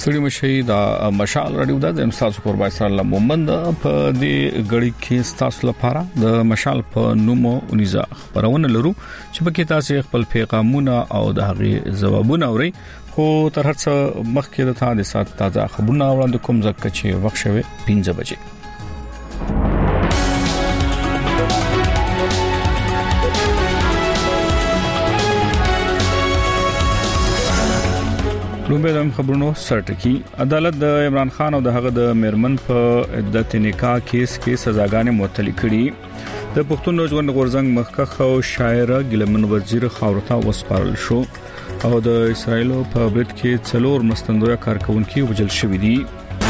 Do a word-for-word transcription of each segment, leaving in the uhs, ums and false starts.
ستړي مشي دا مشال رادیو د امستاسو قربای سره مومند په دې غړي کې ستاسو لپاره د مشال په نومو ونیزه خبرونه لرو چې پکې تاسو خپل پیغامونه او د هغه جوابونه اورئ خو تر هڅه مخکې د تاسو سات تازه خبرونه وړاندې کوم ځکه چې وخت شوه پنځه بجې لومبه د خبرونو سرټکی عدالت د عمران خان او د هغه د میرمن په عدت نکاح کیس کې سزاګانې معطل کړي د پښتون ژوند غورزنګ مخکخ او شاعر ګلمن وزیر خاورتا وسپارل شو او د اسرایل په برید کې څلور مستندوی کارکونکو وجل شوې دي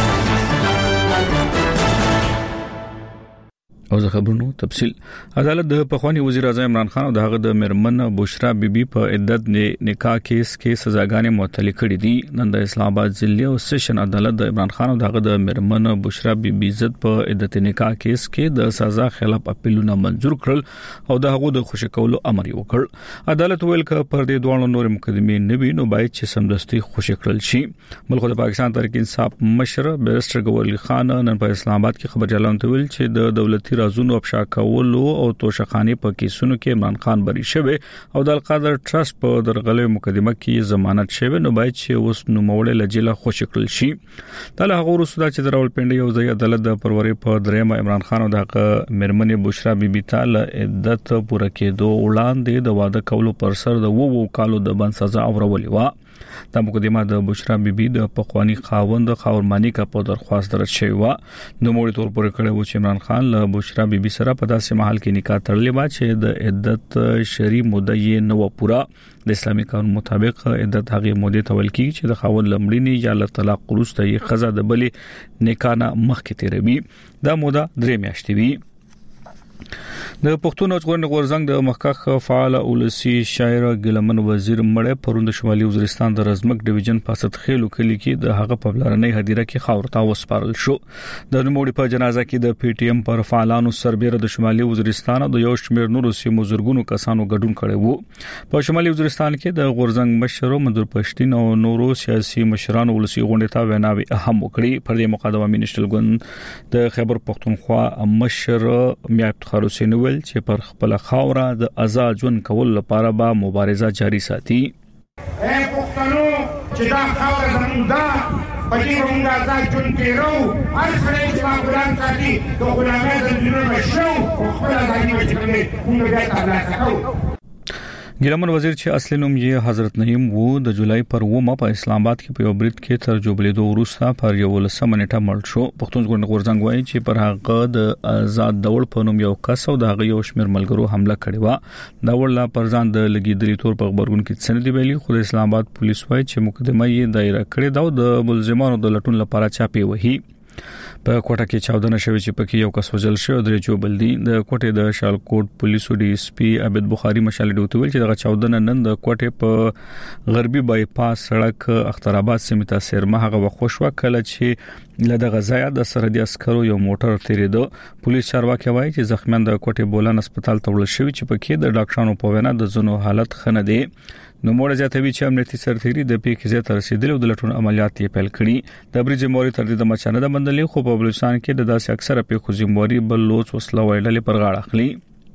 او زه خبرونو تفصيل عدالت د پخوانی وزیر اعظم عمران خان او د هغه د میرمن بشرا بیبي په عدت نکاح کیس کې سزاګانې معطل کړي دي نن د اسلام آباد ضلع او سیشن عدالت د عمران خان او د هغه د میرمن بشرا بیبي عزت په عدت نکاح کیس کې د سزا خلاف اپیلونه منزور کړل او د هغه د خوشی کولو امر وکړ عدالت ویل ک پر دې دوه نور مقدمې نه وي نو باید چې سمدستي خوشی کړل شي ملک د پاکستان تحریک انصاف مشر بیرسټر ګوهر خان نن په اسلام آباد کې خبر اعلان ویل چې د دولتي رازونو افشا کولو او توشخانه په کیسونو کې عمران خان بری شوی او د القادر ټرست په درغلې مقدمه کې ضمانت شوی نو باید چې اوس نو موړې لجله خوشی کړل شي د هغه وروسته چې د راولپنډي یو ځای عدالت د پروري په درېمه عمران خان او د میرمن بشرا بیبي تعالی عدت پوره کېدو وړاندې د واده کولو پر سر د وو وو کالو د بند سزا اورولې و د مقدمه د بشرا بیبي د پخوانی خاوند خاورمانی کا په درخواست درج شوی و نو موږ تور پورې کړو چې عمران خان له بشرا بیبي سره په داسې محل کې نکاح تړلې و چې د عدت شری مده یې نو پورا د اسلامي قانون مطابق عدت هغه مده تول کی چې د خاوند لمړینی یا له طلاق وروسته یې خزه د بلې نکاح نه مخکې تیروي دا مده درې میاشتې وي د پښتون ژوند غورزنګ د مخکخ فعال اولسی شاعر ګلمن وزیر مړ پروند شمالي وزیرستان د رزمک ډیویژن پاسد خېلو کلی کې د هغه په بلارنۍ هدیره کې خاورتا وسپارل شو د نوموړي په جنازه کې د پی ټی ایم پر فعالانو سربېره د شمالي وزیرستان د یو شمېر نورو سیمو زرګونو کسانو ګډون کړي وو په شمالي وزیرستان کې د غورزنګ مشر منظور پښتين او نورو سیاسي مشرانو ولسی غونډه تا ویناوي اهم وکړي پر دې مقدمه منیشتل ګوند د خیبر پښتونخوا مشر میا افتخار حسین ول چې پر خپل خاوره د آزاد ژوند کول لپاره به مبارزه جاری ساتي اے پښتنو چې دا خاوره زموږ ده په دې موږ آزاد ژوند تیرو هر څړې چې غلام ساتي د غلامۍ زنجیرونه شو او خپل ازادي وچکړي موږ بیا ترلاسه کوو ګلمن وزیر چې اصلي نوم یې حضرت نعیم وو د جولای پر ومه په اسلام آباد کې په یو برید کې تر جوړېدو وروسته پر یو لسمه نیټه مړ شو پښتون ژوند غورځنګ وایي چې پر هغه د آزاد دول په نوم یو کس او د هغه یو شمېر ملګرو حمله کړې و دا ورلا پر ځان د لګیدلې تور په خبرګون کې سند ویلي خو د اسلام آباد پولیس وایي چې مقدمه یې دایره کړې دا د ملزمانو د لټون لپاره چاپی وهي په کوټه کې چاودنه شوې چې پکې یو کس وژل شو درې چوبل دي د کوټه د شالکوټ پولیسو ډي اس پی عبد بخاری مشال ډوت ویل چې د چاودنه نن د کوټه په غربي بای پاس سړک اخترآباد سیمه ته سرمه هغه وخښوا کله چې له د غزا د سرحدي عسکرو یو موټر تیرېدو پولیس چارواکي وایي چې زخمیان د کوټه بولان هسپتال ته وړل شوی چې پکې د ډاکټرانو په وینا د زونو حالت خنه دي نو موږ ځاتوي چې امنیتي سرتيري د پیښې ځای ته رسیدل او د لټون عملیات یې پیل کړي د برج موري تر دې د مچانه د بندلې خو په بلوچستان کې د داسې اکثره پیښو زموري بل لوڅ وسله وایډلې پر غاړه اخلي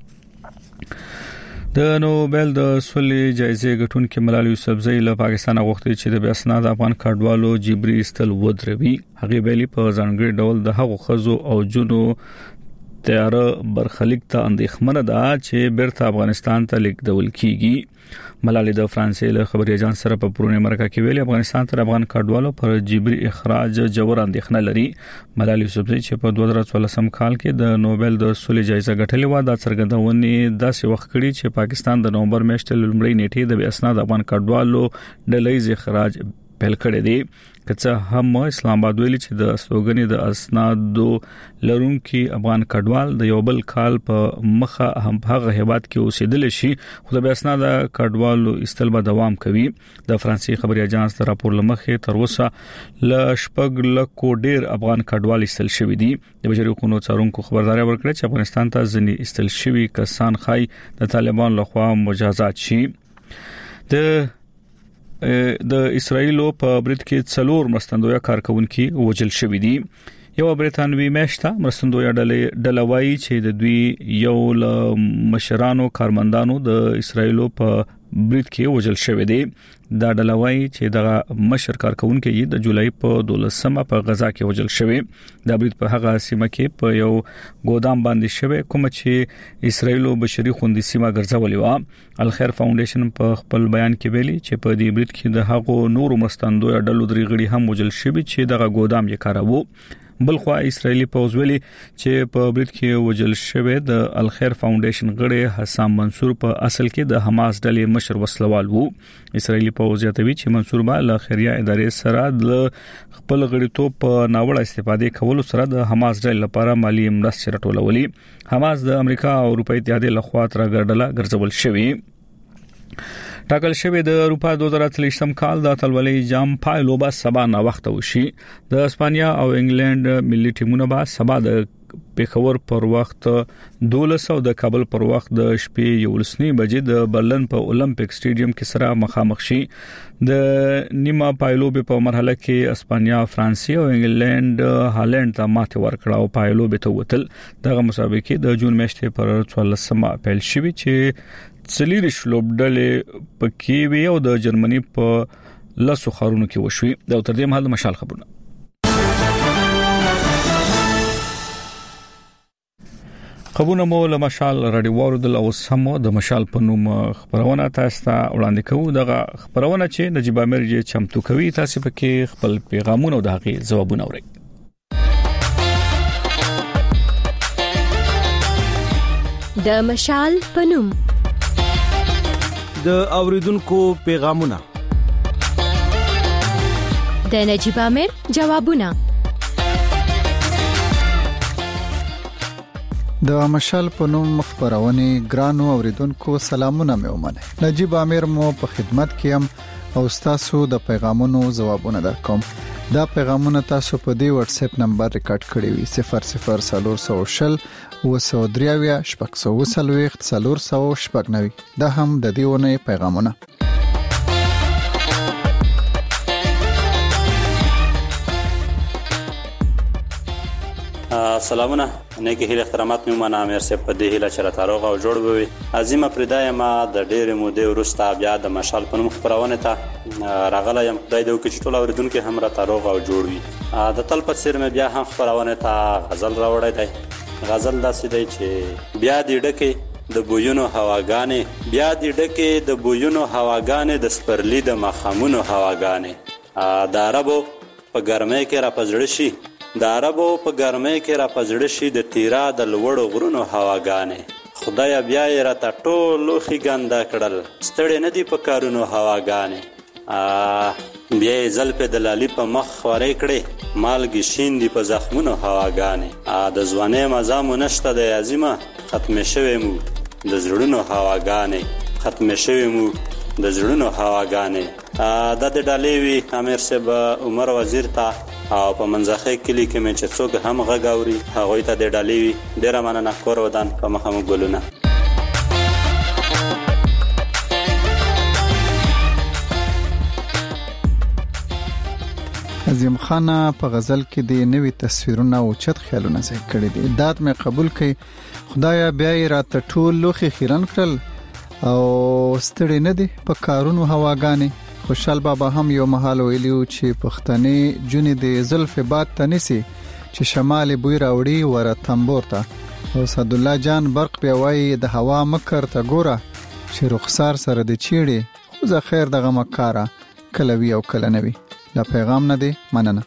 د نوبل د سولې جایزې ګټونکو ملالي یوسفزۍ له پاکستان غوښتي چې د بیا اسناد افغان کډوالو جبري استل ودروي هغه ویلي په ځانګړي ډول د هغو خزو او جنو تیار برخلیک ته اندېښمنه ده چې بیرته افغانستان ته لیږدول کیږي ملالي د فرانسې له خبري اجانس سره په پرونه مرکه کې ویلي افغانستان تر افغان کډوالو پر جبري اخراج جوړ اندېښنه لري ملالي یوسفزۍ چې په دوه زره څوارلسم کال کې د نوبل د سولې جایزه ګټلې و د څرګندونې داسې وخت کړي چې پاکستان د نومبر میاشتې لومړۍ نیټې د اسناد افغان کډوالو ډلې اخراج پیل کړی دی کڅه هم اسلام آباد ویلي چې د استوګنې د اسنادو لرونکي افغان کډوال د یو بل کال په مخه هم هغه هیواد کې اوسېدل شي خو د اسناد کډوالو استل به دوام کوي د فرانسې خبري اجانس تر راپور لمخې تر اوسه ل شپږ لکو ډیر افغان کډوال استل شوی دي د بشري حقوقو څارونکو خبرداري ورکړه چې افغانستان ته ځنی استل شوی کسان خای د طالبان لخوا مجازات شي د د اسرایل په برید کې څلور مرستندوی کارکونکو وژل شوې دي. یو برتانوي میشته مرستندوی ډلې ډلوي چې د دوی یو ل مشرانو کارمندانو د اسرایل په برید کې وژل شوې دي. دا ډلوي چې د مشر کارکونکو یې د جولای په دولسمه په غزا کې وژل شوې. دا برید په هغه سیمه کې په یو ګودام باندې شوې کوم چې اسرایل بشري خوندي سیمه ګرځولې و. الخير فاونډیشن په خپل بیان کې ویلي چې په دې برید کې د هغو نورو مرستندوی ډلو درې غړي هم وژل شوي چې دغه ګودام یې کاراوه. بلخوا اسرایلی پوز ویلي چې په برید کې وژل شوی د الخير فاونډیشن غړي حسام منصور په اصل کې د حماس ډلې مشر وسلوال وو. اسرایلی پوز یاتوي چې منصور به له خیریه ادارې سره د خپل غړیتوب په ناوړه استفادې کولو سره د حماس ډلې لپاره مالی مرستې راټولولې. حماس د امریکا او اروپای اتحادیې لخوا تر ګرځول ګرځول شوی. ټاکل شوی د اروپا دوه زره څلوېښتم کال د اتلولۍ جام پایلو به سبا نه وخت وشي. د اسپانیا او انګلند ملي ټیمونه به سبا د پیښور پر وخت دولس او د کابل پر وخت د شپې یولسنی بجې د برلن په اولمپیک سټیډیم کې سره مخامخ شي. د نیمه پایلو په مرحله کې اسپانیا فرانسې او انګلند هالند ته ماته ورکړه او پایلو به ته وتل. دغه مسابقه د جون میاشتې پر څوارلسمه پیل شوې چې څلور شلوبډلې پکې وی او د جرمني په لاسو خارونو کې وشوي. د تر دې مهال مشال خبرونه خبرونه مو له مشال رادیو ورودل او سمو د مشال په نوم خبرونه تاسو ته وړاندې کوو. دغه خبرونه چې نجيب امیر یې چمتو کوي تاسو پکې خپل پیغامونه او دغه ځوابونه اورئ. د مشال په نوم د اوریدونکو پیغامونه، د نجيب امیر جوابونه. د مشال په نوم خبرونه ګرانو اوریدونکو سلامونه مې ومنه. نجيب امیر مو په خدمت کې هم او تاسو د پیغامونو جوابونه درکوم. دا پیغامونه تاسو په دې واتس اپ نمبر ریکارډ کړی وي صفر صفر څلور سو شل وسو دریاویا شپږ سو وسلويخت څلور سو شپږ نوي. دا هم د دې ونه پیغامونه. سلامونه نیکی هیله احترامات مې مانه امیر صاحب په دې هیله چې را تاروغ او جوړ بوي. عظیمه پردای ما د ډېر مودې وروسته بیا د مشال په نوم خبرونه ته راغلی یم. خدای دې وکړي چې ټول اوریدونکو هم را تاروغ او جوړ وي. د تل په څیر مې بیا هم خبرونه ته غزل راوړی دی. غزل داسې دی چې بیا دې ډکه د بویونو هواګانې، بیا دې ډکه د بویونو هواګانې، د سپرلی د مخامونو هواګانې. د عربو په ګرمۍ کې را پزړه شي، د عربو په ګرمۍ کې را پزړه شي د تیرا د لوړو غرونو هواګانې. خدای بیا یې راته ټول لوښي ګنده کړل، ستړی نه دي په کارونو هواګانې. بیا یې زلفې د لالي په مخ خورې کړې، مالګې شین دي په زخمونو هواګانې. د ځوانۍ مزه مو نشته دی عظیمه، ختمې شوې مو د زړونو هواګانې، ختمې شوې مو د زړونو هواګانې. دا د ډالۍ وي امیر صاحب عمر وزیر ته او په منځخه کلی کې مې چې څوک هم غږ اوري هغوی ته د ډالۍ وي. ډېره مننه. کور ودان په مخه مو ګلونه. عظیم خان په غزل کې د نوې تصویرونه او چت خیالونه ځای کړی دي. داد مې قبول کړي، خدایا بیا یې راته ټول لوخي خیرن کړل او ستړي نه دي په کارونو هواګانې. خوشحال بابا هم یو محل ویلیو چې پښتنې جونې د زلف باد تنسي چې شمال بوی راوړي ور تنبور ته. او صد الله جان برق بیا وایي د هوا مکر ته ګوره چې رخسار سره د چیړي خو زه خیر دغه مکاره کله وی او کله نوي. لا پیغام نه دی. مننه.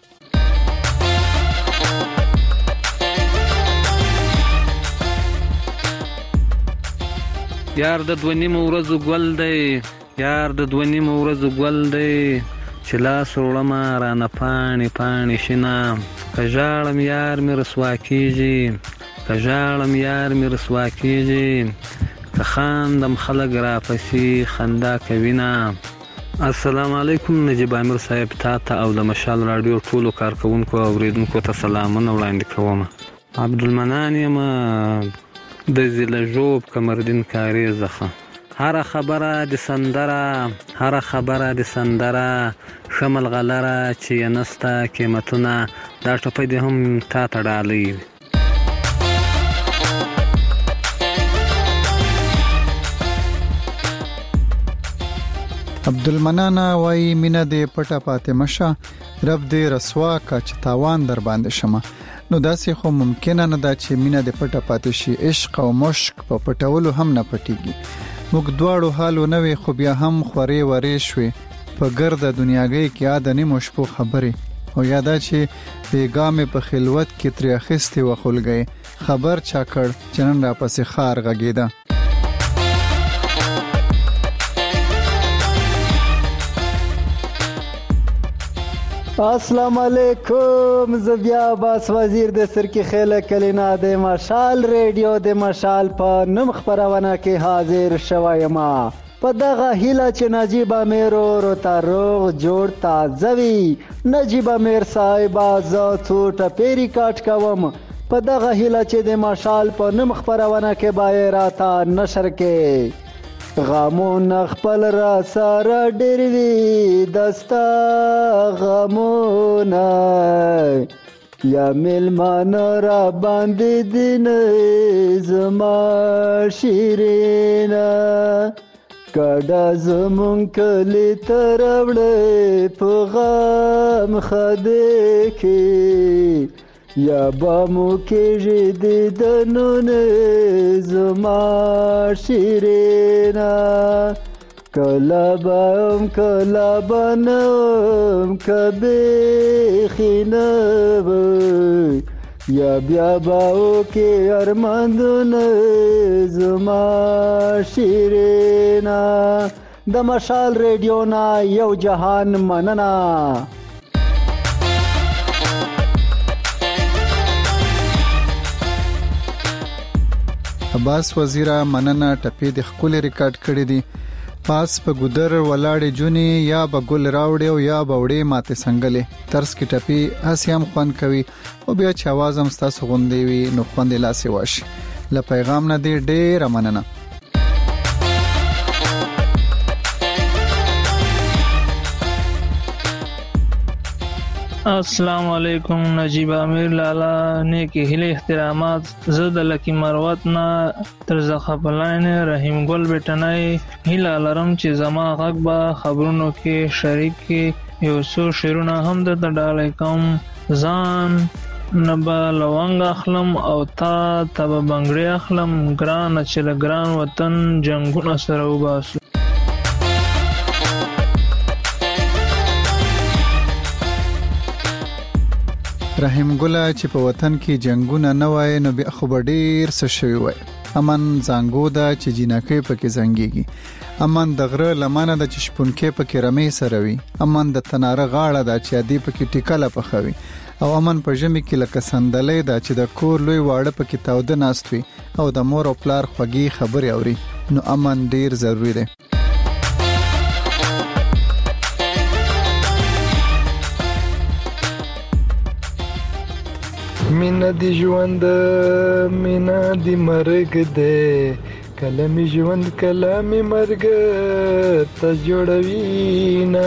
یار د دوه نیمو ورځو ګل دی، یار د دوه نیمو ورځو ګل دی چې لاس وړمه رانه پاڼې پاڼې شینه. که ژاړم یار مې رسوا کېږي، که ژاړم یار مې رسوا کېږي، که خاندم خلک راپسې خندا کوینه. السلام علیکم نجيب امیر صاحب، تا ته او د مشال رادیو ټولو کارکونکو او اوریدونکو ته سلامونه وړاندې کوم. عبدالمنان یم د زلجوب کمردین کاری زخه. هر خبره د سندره هر خبره د سندره شمل غلره چې نستا قیمتونه دا ټپې د هم تا تړالي. عبدالمنان وای مینا دې پټه پاتې مشه رب دې رسوا کا چې تاوان در باندې شمه. نو داسې خو ممکن نه ده چې مینا دې پټه پاتې شي. عشق او مشک په پټولو هم نه پټيږي. موږ دواړو حالو نه وي خو بیا هم خوري ورې شوي په ګرد دنیاګي کې ادنی مشپو خبره او یاده چې پیغام په خلوت کې تر اخستي وخلګي خبر چا کړ چنن را پسې خار غږیدا. السلام علیکم. زبیا باس وزیر د سرکی خیله کلینا د مشال ریډیو د مشال په نوم خبرونه کې حاضر شوم. په دغه هیله چې نجیب امیر ورو ته روغ جوړ تازه وي. نجیب امیر صاحب زه څو ټپې ریکارډ کوم. په دغه هیله چې د مشال په نوم خبرونه کې باید راته نشر کې غمون خپل را سره ډېر وي دستا غمونه یا ملمان را باندې دین زما شیرینا کډا زمون کلی تروړې په غم خده کې یا با مو کې جدي دنون زما شیرینا کلا بام کلا بنم کبه خینب یا بیا باو کې ارماندون زما شیرینا. د مشال ریډیو نا یو جهان مننا. عباس وزیره مننه ټپې د خپل ریکارډ کړې دي. پاس په ګودر ولاړې جونې یا به ګل راوړې او یا به وړې ماته څنګهلې ترس کې ټپې هسيام خوان کوي او بیا چې आवाज هم ستاسو غوندې وي نو خوند لاسه واشي. ل پیغام نه دی ډېر مننه. السلام علیکم. نجیب امیر لالا نیکی هلی احترامات. زد لکی مروت نا ترزخه پلاین رحیم گل بٹنای هیلا لرم چې زما غږ به خبرونو کې شریک کې یو څو شیرونه هم د ډالای کوم. ځان نبا لونګ اخلم او تا تب بنگړی اخلم ګران چې لګران وطن جنگونه سره وباسو. رحیم ګله چې په وطن کې جنگونه نه وای نو بیا خو ډیر څه شوی وای. امن زنګو دا چې جنکې پکې زنګيږي. امن د غره لمنه د چشپونکې پکې رمې سره وي. امن د تناره غاړه دا چې ادي پکې ټیکاله پخوي او امن په ژمي کې لکه سندلې دا چې د کور لوی واړه پکې تاوده ناستوي او د مور او پلار خوږی خبري اوري. نو امن ډیر ضروری دی. مینا دی ژوند مینا دی مرګ دی کله می ژوند کله می مرګ ته جوړوي نا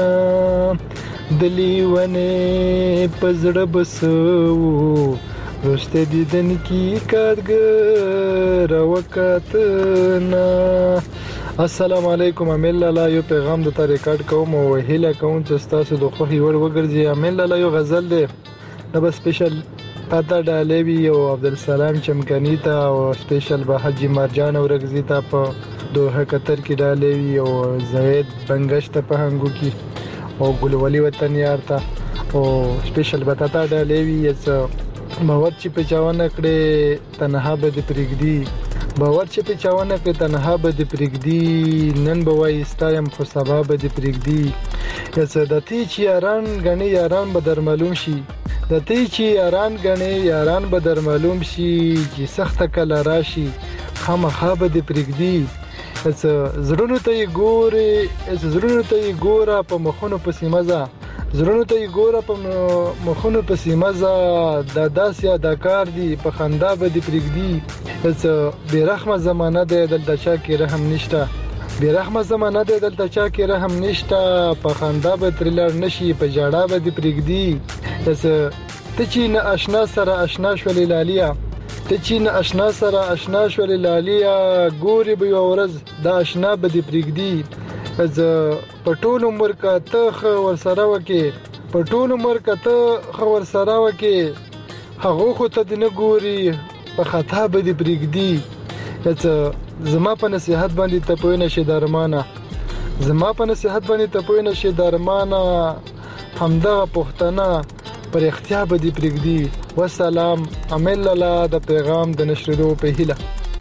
دلیونه پزړه بسو رشته دیدن کی کارګر وکات نا. السلام علیکم. امیل لالا یو پیغام د تا ریکارډ کوم او هیله کوم چې تاسو د خوخي ور وګرځي. امیل لالا یو غزل دی دا به سپیشل تاته ډالوي او عبدالسلام چمکنی ته او سپیشل به حجی مرجان اورګزی ته په دوه قطر کې ډالوي او زید بنگش ته په هنګو کې او ګلولی وطن یار ته او سپیشل به تاته ډالوي چې باور چې په چاونه کړې تنها به د پرګدي باور چې په چاونه کې تنها به د پرګدي نن به وای استایم خو سبا به د پرګدي یا صدتی چې یاران غني یاران به در معلوم شي د تی چې یاران غني یاران به در معلوم شي چې سخت کله راشي خامخا به د پرګدي زړونو ته ګوري زړونو ته ګوره په مخونو پسې مزه زړونو ته ګوره په مخونو پسې مزه د داسیا د کار دی په خندا به د پرګدي چې بیرحمه زمانہ د دلته چا کې رحم نشته بیرحمه زمانه ده دلته چا کې رحم نشته، په خندا به ترې لاړ نشي، په ژړا به دې پرېږدي. ته چې نه اشنا سره اشنا شولې لاليه، ته چې نه اشنا سره اشنا شولې لاليه، ګورې به یوه ورځ دا اشنا به دې پرېږدي. زه په ټول عمر که ته ښه ورسره وکې، په ټول عمر که ته ښه ورسره وکې، هغو خو ته دې نه ګوري، په خطا به دې پرېږدي. زما په نصیحت باندې ته پوه نه شې درمانه، زما په نصیحت باندې ته پوه نه شې درمانه، همدغه پښتنه پر اختیا به دې پرېږدي. والسلام، امین لالا د پیغام د نشریدو په هیله.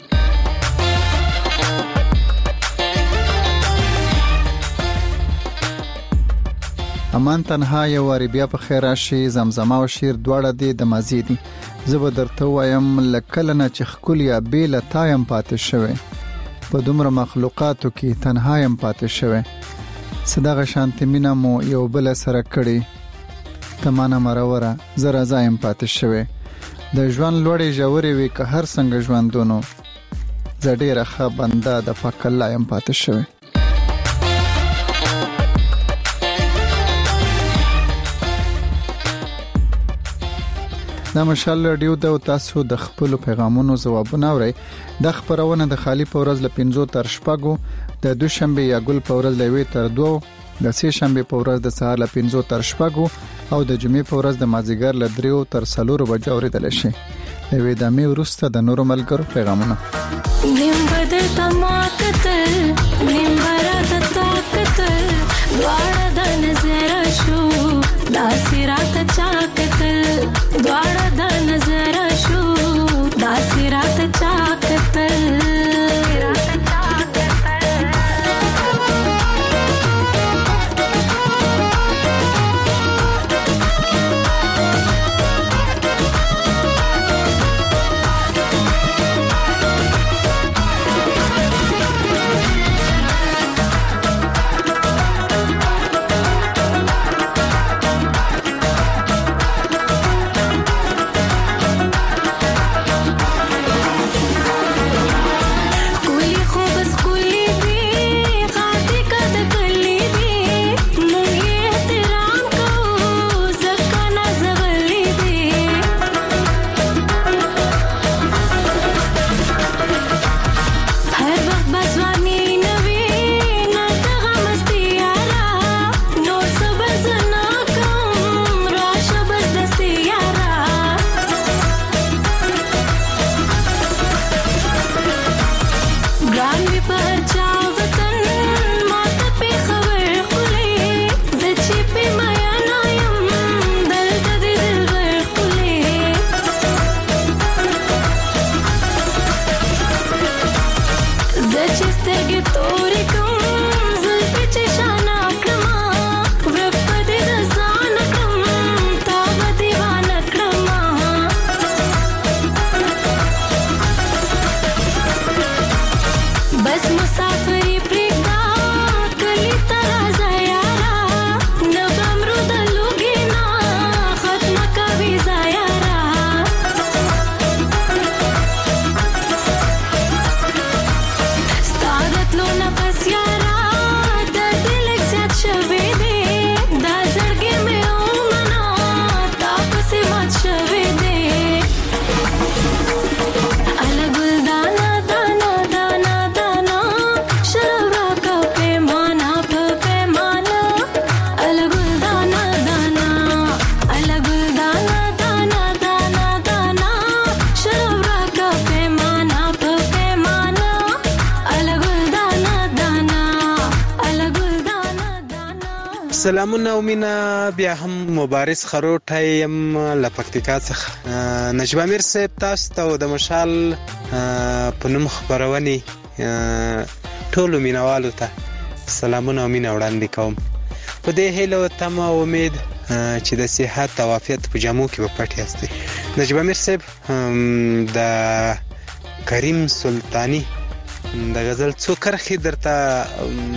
امان تنها یو واری بیا په خیر راشي. زمزمه او شیر دواړه دي د مازی دي. زه به درته وایم لکه نه چې خکل یا بیل تایم پاتې شوی، په دومره مخلوقاتو کې تنها يم پاتې شوی. صدقه شانت مینا مو یو بل سره کړي، تمانه مروره زرا زایم پاتې شوی. د ژوند لوړې جوړې وي که هر څنګه ژوندونو، زړه ښه بنده د فق الله يم پاتې شوی. دا مشال رادیو د تاسو د خپل پیغامونو جوابونه اوري. د خبرونه د خالی په ورځ ل پنځو تر شپږو، د دوشنبه یا ګل په ورځ ل وی تر دوه، د سه شنبه په ورځ د سهار ل پنځو تر شپږو او د جمعې په ورځ د مازیګر ل دریو تر څلورو بجو اوریدل شي. د وی د می ورسته د نورو ملګرو پیغامونه. نیم بدل تماکت نیم برات طاقت دواړه د نظر شو داسرات چاکت دواړه د نظر شو داسرات چاکت سلامونه او مینا بیا هم مبارز خروټه يم لپکتیکا څخه نجیب امیر صاحب تاسو ته د مشال په نوم خبرونی ټولو مینوالو ته سلامونه او مینا وړاندې کوم په دې هیله تم امید چې د صحت او عافیت په جامو کې به پټ یاستئ. نجیب امیر صاحب د کریم سلطانی د غزل څو کرښې درته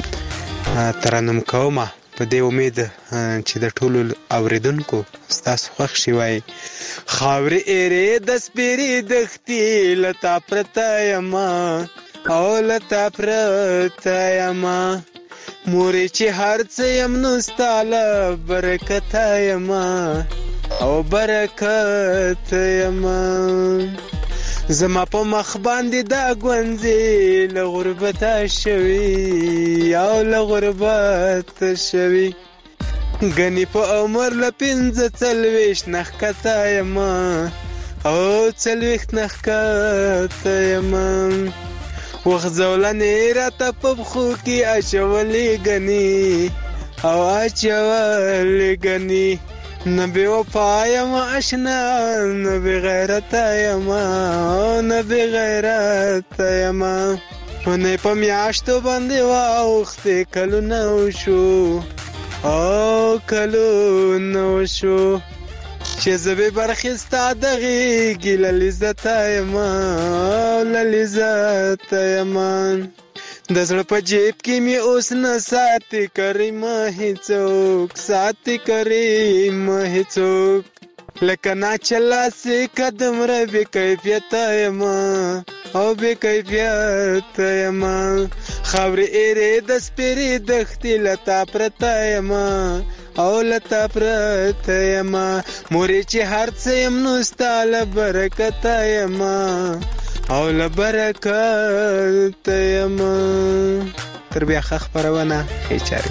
ترنم کوم په دې امید چې د ټولو اوریدونکو ستاسو خوښ شي. وای خاورې ایرې د سپېرې دښتې لتا پرته یما او لتا پرته یما مورې چې هر څه یم نو ستاله برکته یما او برکت یما زما په مخ باندې دا ګونځې له غربته شوي او له غربته شوي ګنې په عمر له پنځه څلوېښت نه ښکته یما او څلوېښت نه ښکته یما وخت زولنې راته په پښو کې اچولې ګنې او اچولې ګنې نه بې وفا یم اشنا نه بې غیرته یما نه بې غیرته یما ونې په میاشتو باندې واوښتې کلونه وشو او کلونه وشو چې زه بې برخې ستا د غېږې له لذته یما له لذته یما د زړه په جیب کې مې اوس نه ساتي کریمه هیڅوک ساتي کریمه هیڅوک لکه ناچله سې قدم را بې کیفیته یما او بې کیفیته یما خاورې ایرې د سپېرې دښتې له تا پرته یما او لتا پرته یما مورې چې هر څه یم نو ستا له برکته یما او له برکته یما تر بیا ښه خپرونه ښې چارې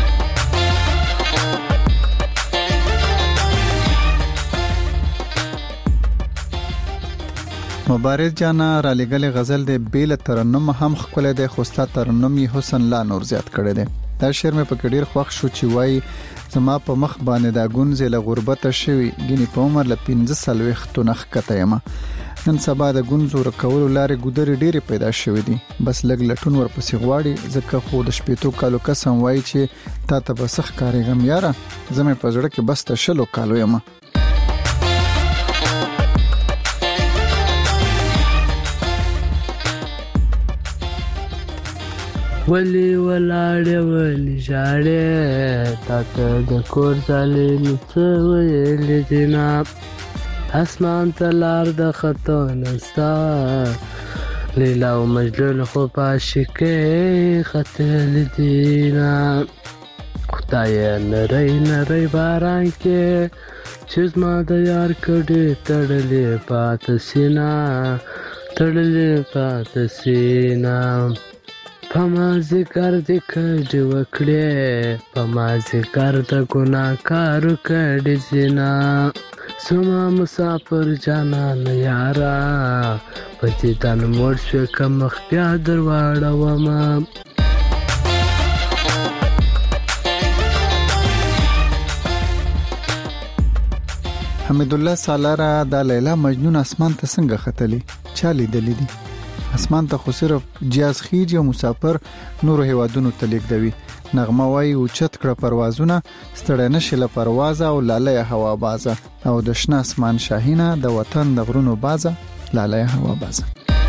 مبارز جانا را لګلې غزل د بیل ترنم هم خپل د خوستا ترنم یې حسن لا نور زیات کړي دي دا شعر مې په ډیر خوښ شو چې وای زما په مخ باندې دا ګونځې له غربت شوي ګینې په عمر له پنځه څلوېښتو نه ښکته یم نن سبا د ګونځو رکولو لارې ګودرې ډېرې پیدا شوې دي بس لږ لټون ورپسې غواړي ځکه خو د شپېتو کالو قسم وایي چې تا ته به څه ښکارېږم یاره زه مې په زړه کې بس ته شلو کالو یم ولی ولاړې ولی ژاړې تا ته د کور ظالم څه ویلې دینه اسمان ته لار د خطا نستا لیلا او مجنون خو په عاشقۍ ختلي دینه خدایه نری نری باران کې چې زما د یار کډې تړلې پاته سینه تړلې پاته سینه په مازدیګر دې کډې وکړې په مازدیګر د ګناهکارو کډې زینه زما مسافر جانان یارا په دیدن مړ شوې که مخ بیا در واړومه حمید الله سالاره د لیلا مجنون اسمان ته څنګه ختلی چا لیدلی دي اسمان ته خو صرف جاز خیج او مسافر نور هوادونو ته لیکدوي نغمه وای او چت کړه پروازونه ستړی نشي له پروازه او لاله هوا بازه او د شنه اسمان شاهینه د وطن د غرونو بازه لاله هوا بازه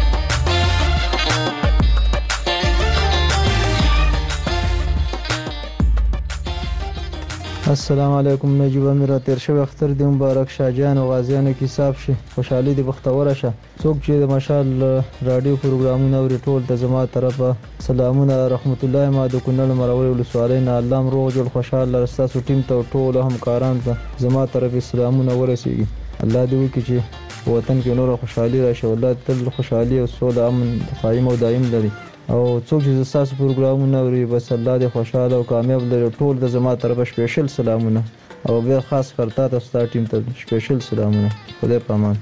السلام علیکم نجیب امیر تیر شوی اختر دی مبارک شاهجان او غازیانو کې حساب شي خوشحالي دی بختوره شه څوک چې د مشال رادیو پروګرامونه او ټول د زما طرفه سلامونه رحمت الله ما د کونړ مرول ولسوالۍ نه الله روغ جوړ خوشاله رستاسو ټیم ته ټول همکاران ته زما طرفه سلامونه ورسیږي الله دې وکړي چې وطن کې نور خوشحالي راشي الله تل خوشحالي او سوله امن قائم او دائم لري او څوک چې تاسو پروګرامونه اوري بس الله دې خوشاله او کامیاب لري ټول د زما طرفه سپیشل سلامونه او بیا خاص کرتا تاسو ته ټیم ته سپیشل سلامونه خدای پامان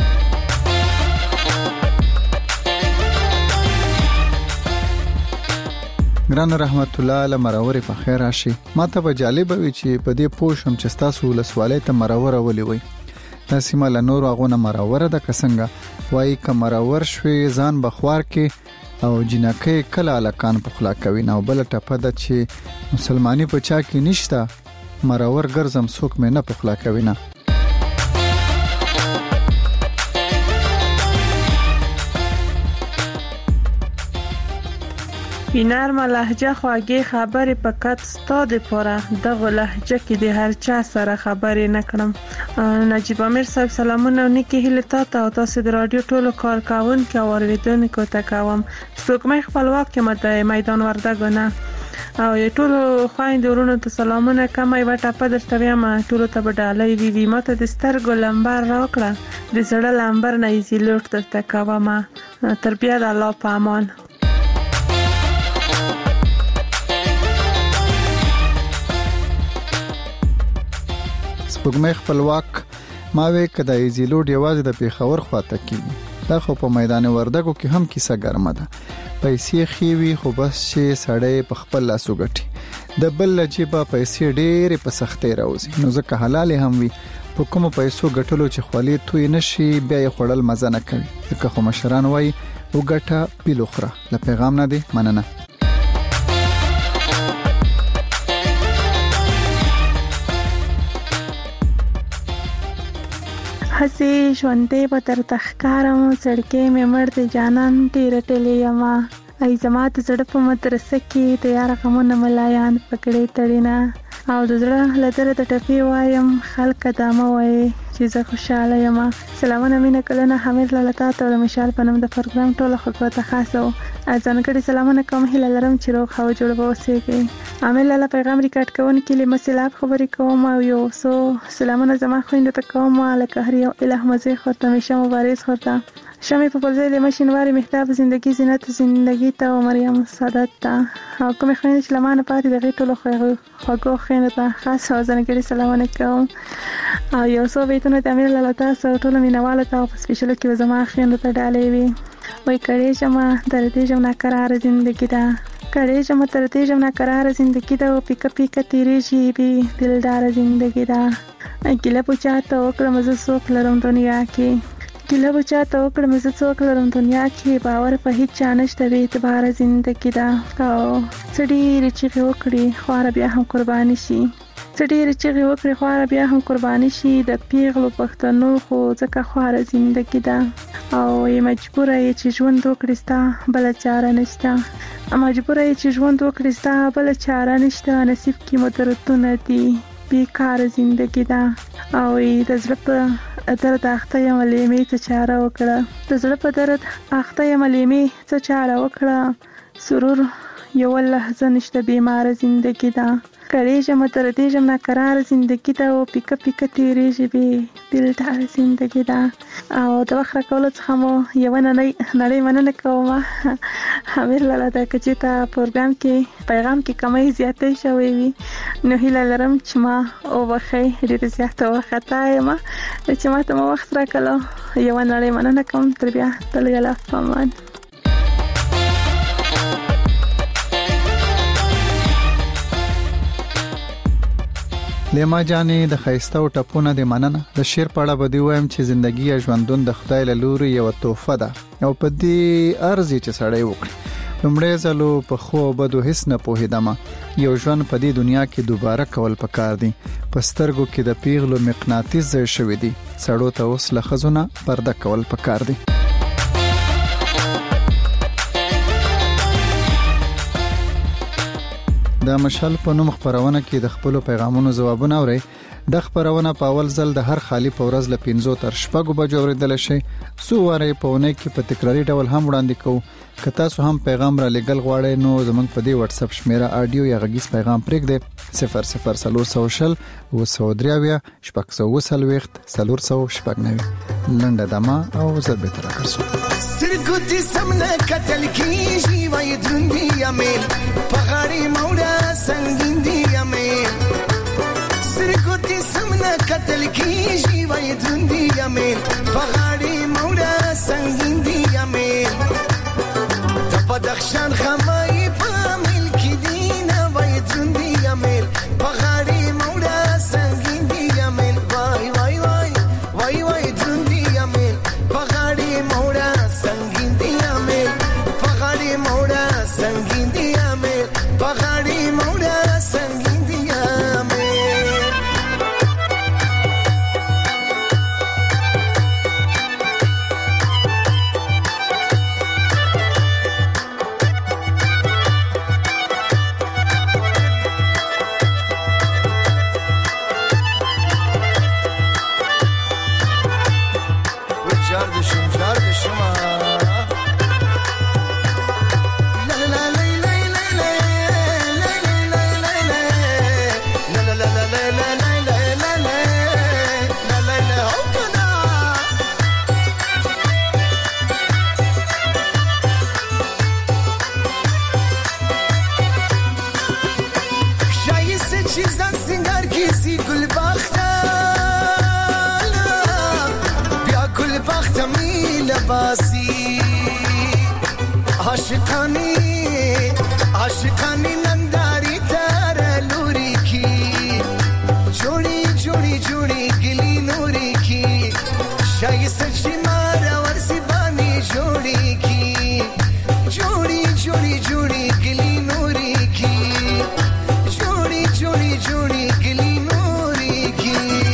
ګران رحمت الله علی مرور په خیر راشي ماته به جالب وي چې په دې پوښم چې تاسو له سوالې ته مرور ولي وي دا سیمه له نور غونه مرور ده کسنګ وای ک مرور شوي ځان بخوار کې او جنکه کله الکان په خلا کوي نو بل ټپه ده چې مسلمانی په چا کې نشتا مرور ګرځم څوک مې نه په خلا کوي نه په نرمه لهجه خواږې خبرې فقط ستا دپاره دغه لهجه کې د هر چا سره خبرې نه کړم. نجیب امیر صاحب سلامونه او نیکې هیلې تاته او تاسو د راډیو ټولو کارکوونکو او اورېدونکو ته کوم. سپوږمۍ خپلواک یم د میدان وردګو نه او ټولو خویندو ورونو ته سلامونه کوم. یوه ټپه درته وایم ټولو ته به ډالۍ وي. ماته د سترګو لمبر راکړه د زړه لمبر نه ایزي لوټ درته کوم. تر بیا د الله په امان. سپوږمۍ خپلواک ما وی کدا ایزي لوډ یوازې د پیښور خواته کیږي. دا خو په میدان وردګو کې هم کیسه ګرمه ده. پیسې خېوي خو بس چې سړی په خپل لاسو ګټي د بل لجيبه پیسې ډېرې په سختۍ راوځي. نو ځکه حلال هم وي په کوم پیسو ګټلو چې خولي توي نشي بیا یې خړل مزه نه کوي. ځکه خو مشران وای وګټه پیلوخره. له پیغام نه دی مننه. هسې ژوندې به درته ښکارم زړګی مې مړ دی جانان ډېره ټلې یمه. ای زما د زړه په مدرسه کې د یار غمونه ملایان پکړې تړینه او د زړه له درده ټپې وایم خلکه دا مه وایي چې زه خوشحاله یم. سلامونه مینه کلونه حمید لاله تاته او د مشال په نوم د پروګرام ټولو خلکو ته خاص او ځانګړي سلامونه کوم. هیله لرم چې روغ او جوړ به اوسئ. امیر لاله پیغام ریکارډ کوونکي له مسلاب خبرې کوم او یو څو سلامونه زما خویندو ته کوم. لکه هر یو اله مزه خورته میشه مبارز خورته شمع په پرځای د ماشینواري مهتاب زندگی زینت زندگی ته او مریم سعادت ته او کوم خویندې چې لمانه پاتې د غي ټولو خوږو خویندو ته خاص او ځانګړي سلامونه کوم. او یو څو بیتونه د امیر لاله تاسو ټول مینوالو ته په سپیشل کې زما خویندو ته ډالۍ وي. وای کړي جما درته جما ناقرار زندگی ده کړي جما درته جما ناقرار زندگی ده او پیکا پیکا تیری جی بي دلدار زندگی ده. ګله پوچا ته وکړم زه څوک لرم دنیا کې ګله پوچا ته وکړم زه څوک لرم دنیا کې باور په هیڅ چا نشته بې اعتبار زندگی ده. او سړي چې وکړي خو بیا هم قرباني شي سړي چې وکړي خو بیا هم قرباني شي د پیغلو پښتنو خو ځکه خواره زندگی ده. او یې مجبوره یې چې ژوند وکړي ستا بل چاره نشته مجبوره یې چې ژوند وکړي ستا بل چاره نشته. نصیب کې مدرتونه دي بیکار زندگی ده. او د زړه په درد اخته یم لیمې څه چاره وکړه د زړه په درد اخته یم لیمې څه چاره وکړه. سرور یو لحظه نشته بیمار زندگی ده. کړي جمع تر دې جمع ناقرار زندگی ده او پیکا پیکا تیریږي به دلدار زندگی ده. او د وخت راکولو څخه مو یو نه نړۍ مننه کوم. امیر لاله د کچې ته پروګرام کې پیغام کې کمی زیاتې شوې وي نو هیله لرم چې ما او بخې ډېر زیاته وخته یم چې ما ته مو وخت راکړو. یو نړۍ مننه کوم. تر بیا تل یلا فامان. لیما جانې د خیسته او ټپونه د مننه. د شعر په اړه بدی وایم چې ژوندۍ یا ژوندون د خدای له لوري یو تحفه ده او په دې ارزي چې سړی وکړي. لومړی ځلو په خو بدو هیڅ نه پوهیدم یو ژوند په دې دنیا کې دوباره کول پکار دي. په سترګو کې د پیغلو مقناطیس ځای شوی دی. سړو ته اوس له خزونه پرده کول پکار دي. د مشال په نوم خبرونه کې د خپل پیغامونو ځوابونه اوري. د خبرونه په اول ځل د هر خالی په ورځ ل پنځو تر شپږو بجو اوریدل شي. سو واره په ونه کې په تکراری ډول هم وړاندې کوو. که تاسو هم پیغام را لګل غواړئ نو زموږ په دې واتس اپ شمیره اډیو یا غږیز پیغام پرېږدئ صفر صفر صفر سوشل او سودریاویا شپږ سو وسلويخت سلور سو شپږ نوي لنډه دما او زر به تر راکړو. سرګوتي سمنه کتل کیږي وای دروندې امل پغاړي موډه سنگین دی امل سرګوتي سمنه کتل کیږي وای دروندې امل پغاړي موډه سنگین دی امل بدخشان خمای په ملک دینه وای دروندې امل پغاړي موډه سنگین دی امل وای وای وای وای وای دروندې امل پغاړي موډه سنگین دی امل پغاړي موډه سنگین دی امل پغاړي موډه سنگین دی امل لباسي عاشقانی عاشقانی ننداری تر لوری کی جوڑی جوڑی جوڑی گلی نوری کی شایست چی مارا ورسی بانی جوڑی کی جوڑی جوڑی جوڑی گلی نوری کی جوڑی جوڑی جوڑی گلی نوری کی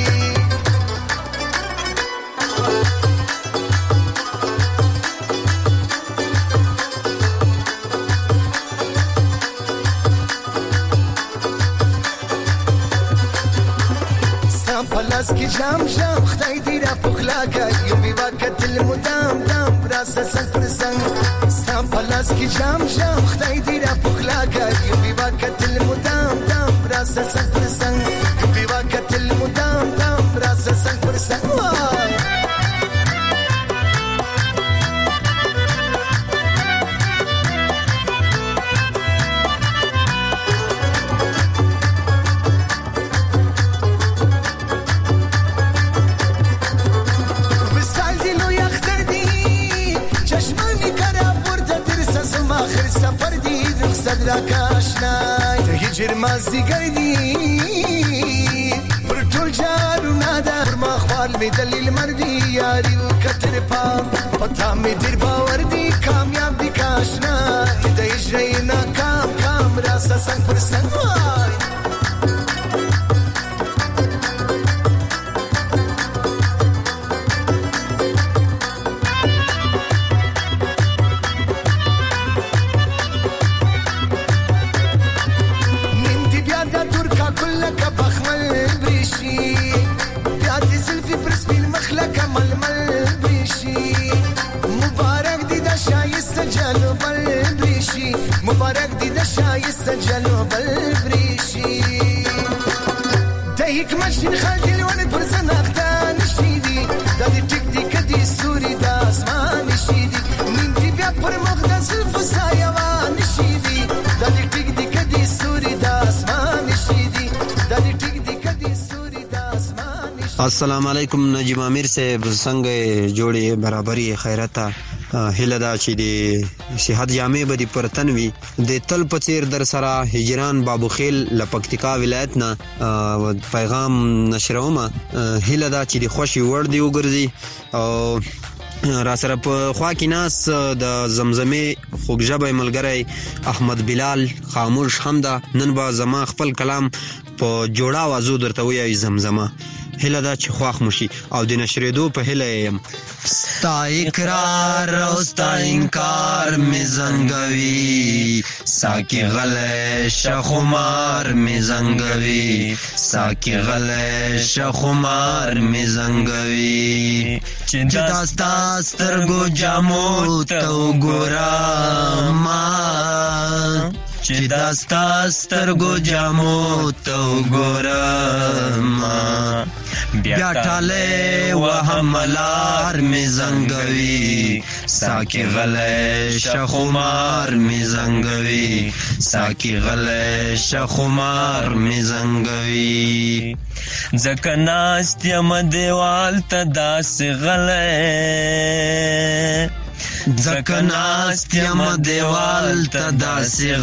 پلاس کی جام جام خدای دې را پخلاګا یو بي وخت المدام دام براسه سنگ پر سنگ سام پلاس کی جام جام خدای دې را پخلاګا یو بي وخت المدام دام براسه سنگ پر سنگ یو بي وخت المدام دام براسه سنگ پر سنگ راکاشنای ته هجر مازدیګر دی پر ټول جارو نادا پر ما خپل می دلیل مردی یاری وکتر پام پتا می دیر باور دی کامیاب دی کاشنای د هجر ناکام کام راسه سنگ پر سنگ وای مبارک دی د شایست جلو بل بریشی د حکمت شین خالد لون پر زناختان شیدی د دې ټیک دی کدي سوري د اسمان شیدی نیم دی بیا پر مقدس فسایوان شیدی د دې ټیک دی کدي سوري د اسمان شیدی د دې ټیک دی کدي سوري د اسمان السلام علیکم نجیب امیر صاحب څنګه جوړي برابرۍ خیرته هله دا چې د صحت جامع بدی پرتنوي د تل پچیر در سره هجران بابو خیل لپکتیکا ولایت نه پیغام نشرومه هله دا چې د خوشي ور دی وګرځي او را سره په خوا کې ناس د زمزمه خوږژبه ملګری احمد بلال خاموش همدا نن با زما خپل کلام په جوړا وازو درته وایي زمزمه هله دا چې خواخ مشي او د نشریدو په هله يم ستا اقرار او ستا انکار می زنګوي ساکي غلې شخمار می زنګوي ساکي غلې شخمار می زنګوي چې داستا سترګو جامو ته وګورم چې داستا سترګو جامو ته وګورم بیا ټاله وهملار می زنګوي ساکي غلې شخمار می زنګوي ساکي غلې شخمار می زنګوي ځکه ناست یم دیوال ته داسې غلې ځکه ناست یم دیوال ته داسې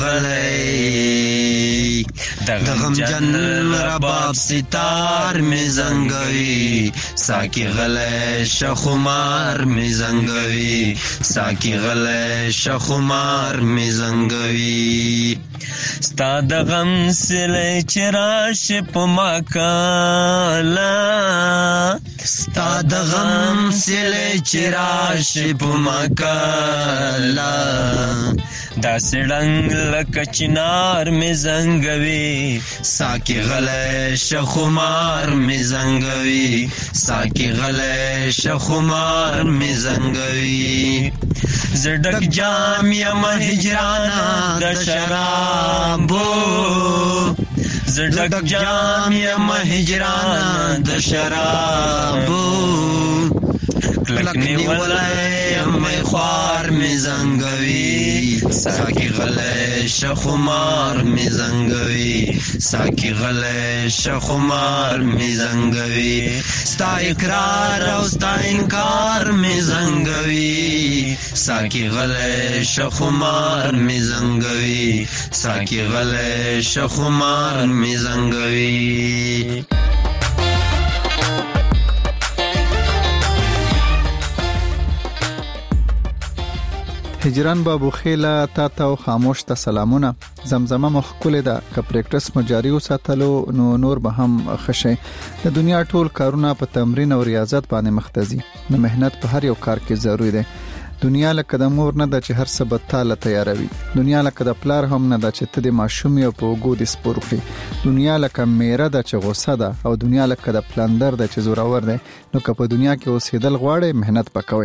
غلی د غمجن رباب ستار می زنګوي ساکي غلی شخمار می زنګوي ساکي غلی شخمار می زنګوي ستا د غم سلی چې راشي په ما کاله ستا د غم سلی چې راشي په ما کاله داسې ړنګ لکه چنار مې زنګوي ساکي غلی شخمار مې زنګوي ساکي غلی شخمار مې زنګوي زه ډک جام یم هجرانه د شرابو زه ډک جام یم هجرانه د شرابو کلک نیولای مې خوار مې زنګوي ساکی غلی شخمار مې زنګوي ساکی غلی شخمار مې زنګوي ستا اقرار او ستا انکار مې زنګوي ساکی غلی شخمار مې زنګوي ساکی غلی شخمار مې زنګوي. هجران بابو خیله تا تا خاموش ته سلامونه. زمزمه مخکله ده که پریکټس مو جاری وساتلو نو نور به هم خشه. د دنیا ټول کارونه په تمرین او ریاضت باندې مختزي. نو مهنت په هر یو کار کې ضروری ده. دنیا لکه د مور نه د چې هر څه بدتاله تیاروي. دنیا لکه د پلار هم نه د چې ته د ماشومې او په وګو د سپورخي. دنیا لکه میره د چې غوسه ده او دنیا لکه د پلندر د چې زورور ده. نو که په دنیا کې اوسېدل غواړې مهنت وکوي.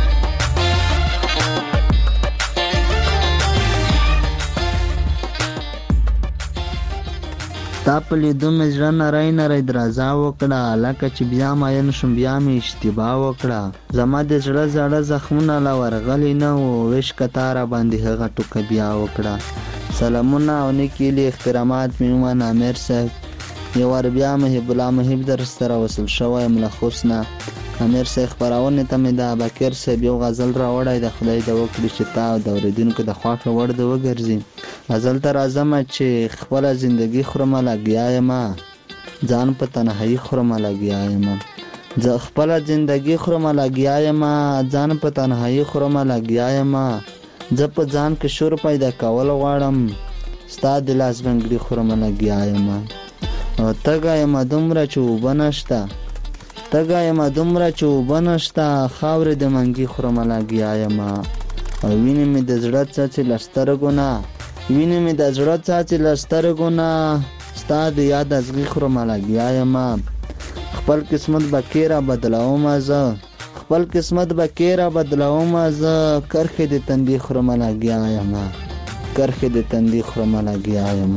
تا په لیدو مې زړه نری نری درازا وکړه لکه چې بیا ماین شم بیا مې اشتباه وکړه زما د زړه زړه زخمونه لا ورغلی نه و وش کتاره باندې هغه ټوکه بیا وکړه. سلامونه او نیکې لی احترامات مې ومن امیر صاحب یو ور بیا محب الله محب در سره وصل شوی یم له خوست نه. امیر صاحب خپرونې ته مې د بکر صاحب یو غزل راوړی د خدای د وکړي چې تا د اورېدونکو د خوښه وړ د وګرځي. غزل ته راځم چې خپله زندګي خورمه لګیا یم ځان په تنهایي خورمه لګیا یم زه خپله زندګي خورمه لګیا یم ځان په تنهایي خورمه لګیا یم زه په ځان کې شور پیدا کول غواړم ستا د لاس بنګړي خورمه لګیا یم تږی یم دومره چې اوبه نشته تږی یم دومره چې اوبه نشته خاورې د منګي خورمه لګیا یم او وینې مې د زړه څاڅي له سترګو نه وینې مې د زړه څاڅي له سترګو نه ستا د یاد ازغي خورمه لګیا یم خپل قسمت به کې را بدلومه زه خپل قسمت به کې را بدلومه زه کرښې د تندي خورمه لګیا یم کرښې د تندي خورمه لګیا یم.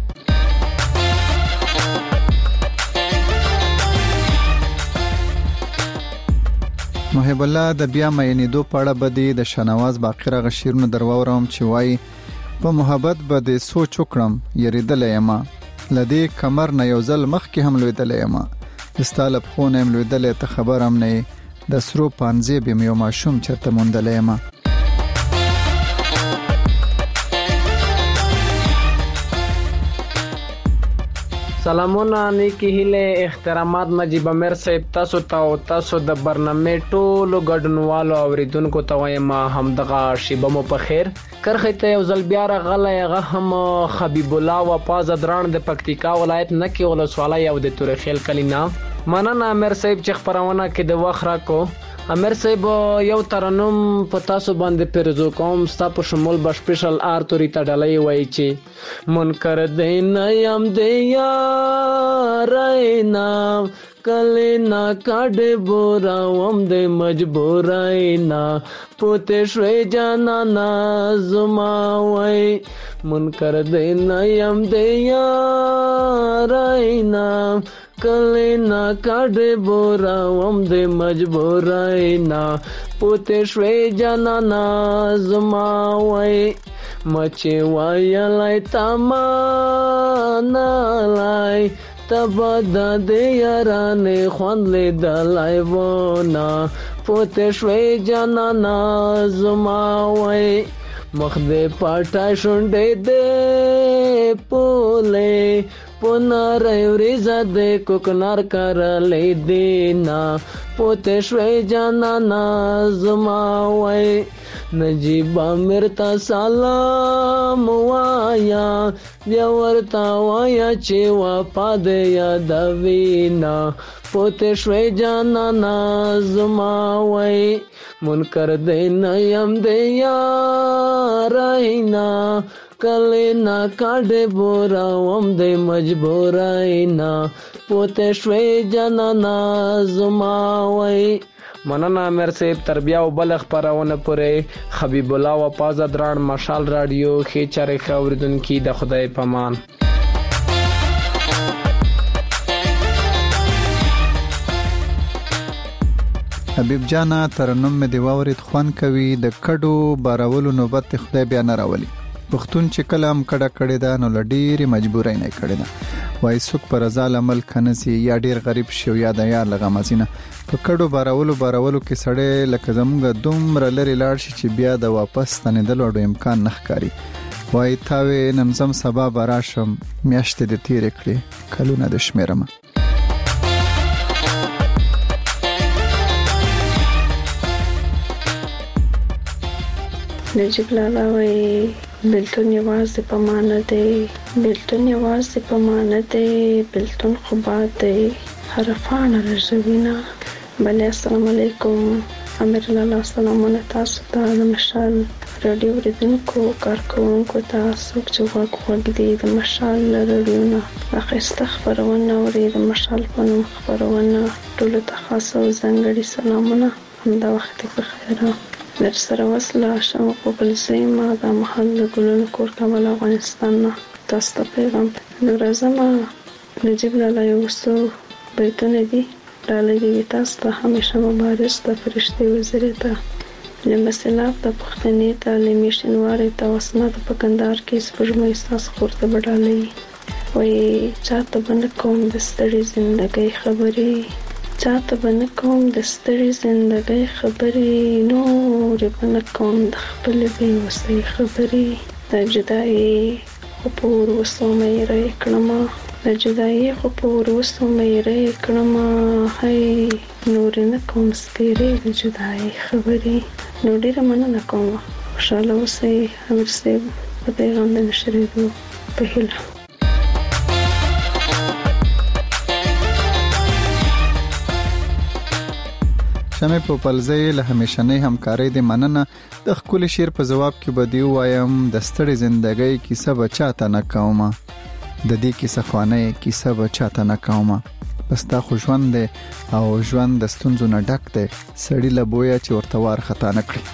محب الله د بیا مینې دو پاړه بدی د شنواز باقر غشیرونو درواورم چې وای په محبت به د سوچ وکړم یریدلې یم لدی کمر نه یو ځل مخ کې هم لویدلې یم استالب خو نه لویدلې ته خبر هم نه د سرو پانځې به یو ماشوم چرته مونډلې یم. سلامونه نیکی هیله احترامات نجیب امیر صاحب تاسو ته او تاسو د برنامه ټولو ګډونوالو اوریدونکو ته وایم همدغه شیبه مو په خیر. کرخه ته یو ځل بیا راغلی هغه هم حبیب الله وپاز دران د پکتیکا ولایت نکې ولسوالۍ او د تورخیل کلینا. مننه امیر صاحب چې خبرونه کې د وخت راکو. امیر صاحب یو ترنم په تاسو باندې پرزو کوم ستا په شمول به سپیشل آر توري ته ډالۍ وایي چې منکر دی نه یم دی یاری نه کلی نا کاډه بورا وم د مجبورای نا پوته شوي جانا نا زما وای منکر دی نه یم دی یاری نه کلی نا کاډه بورا وم د مجبورای نا پوته شوي جانا نا زما وای مچې وایلای تما نالای تبا د یارانې خوند لیدلای ونا پوته شوي جانانا زما وای مخ دې پټای شونډې دې پولې پونار ورزه دې کوکنار کرلې دینا پوته شوي جانانا زما وای نجیب امیر تا سلام وایا بیا ورتا وایا چې وفا دې یادوینا پوته شوي جانانا زما وای منکر دې نه یم دې یارینا کلینا کاډه بورا وم دې مجبوراینا پوته شوي جانانا زما وای. مننه امیر صاحب تربیه او بلغ پرونه پورې حبیب الله وپاز دران مشال رادیو خې چارې خوردونکو د خدای پامان. حبیب جانا ترنم مې دی واورید خوان کوي د کډو بارولو نوبت خدای بیا نه راولي. پښتون چې کلام کډه کړی دا نو لډيري مجبورای نه کړی دا وای څوک پر ځال عمل کنسي یا ډیر غریب شو یا د یار لغمازینه په کډو بارولو بارولو کې سړی لکه زموږ دومره لري لاړ شي چې بیا د واپس تنیدل وړو امکان نه ښکاري. وای تاوي نمزم سبا براشم میاشتې د تیر کړې کلونه د شمیرم. نجیب لالا وای بلتون یوازې په معنی دی، بلتون یوازې په معنی دی، بلتون خو باد دی حرفان رژوینا. بله السلام علیکم امیر لالا، سلامونه تاسو ته د مشال رادیو ورېدونکو کارکوونکو ته، څوک چې غوږ غوږ دي د مشال رادیو نه اخیسته خپرونه اوري، د مشال په نوم خپرونه ټولو ته خاص او ځانګړي سلامونه. همدا وخت په خیره در سره وصله شم قبل زیما د محل ګلونو کور کابل افغانستان نه تاسو ته پیغام نورزما. نجیب لالا یو څو بیتونه دي ډالۍ دي تاسو ته همیشه مبارز ته فرشتي وزیرې ته لمسلاب ته پښتنې ته لمی شنوارې ته وسنه ته په کندهار کې سپوږمۍ ستاسو خور ته بډالۍ. وایي چاته به نه کوم د ستړي زندګۍ خبرې، چاته به نه کوم د ستړي زندګۍ خبرې، نورې به نه کوم د خپلې بېوسۍ خبرې. د جدایي خو په وروسو مې رایې کړمه، د جدایي خو په وروسو مې رایې کړمه، هی نورې نه کوم سپېرې د جدایي خبرې. نو ډېره مننه کوم، خوشحاله اوسئ امیر صاحب په پیغام د نشرېدو په هیله. شمه په پلځې له همیشنۍ همکارۍ د مننه. د خپل شعر په جواب کې بدی وایم د ستړي زندګۍ کیسه بچاته نه کومه، د دې کیسه خوانه کیسه بچاته نه کومه. بس تا خو ژوند دی او ژوند د ستونزو نه ډک دی، سړی له بویا چې ورته وار خطا نه کړي.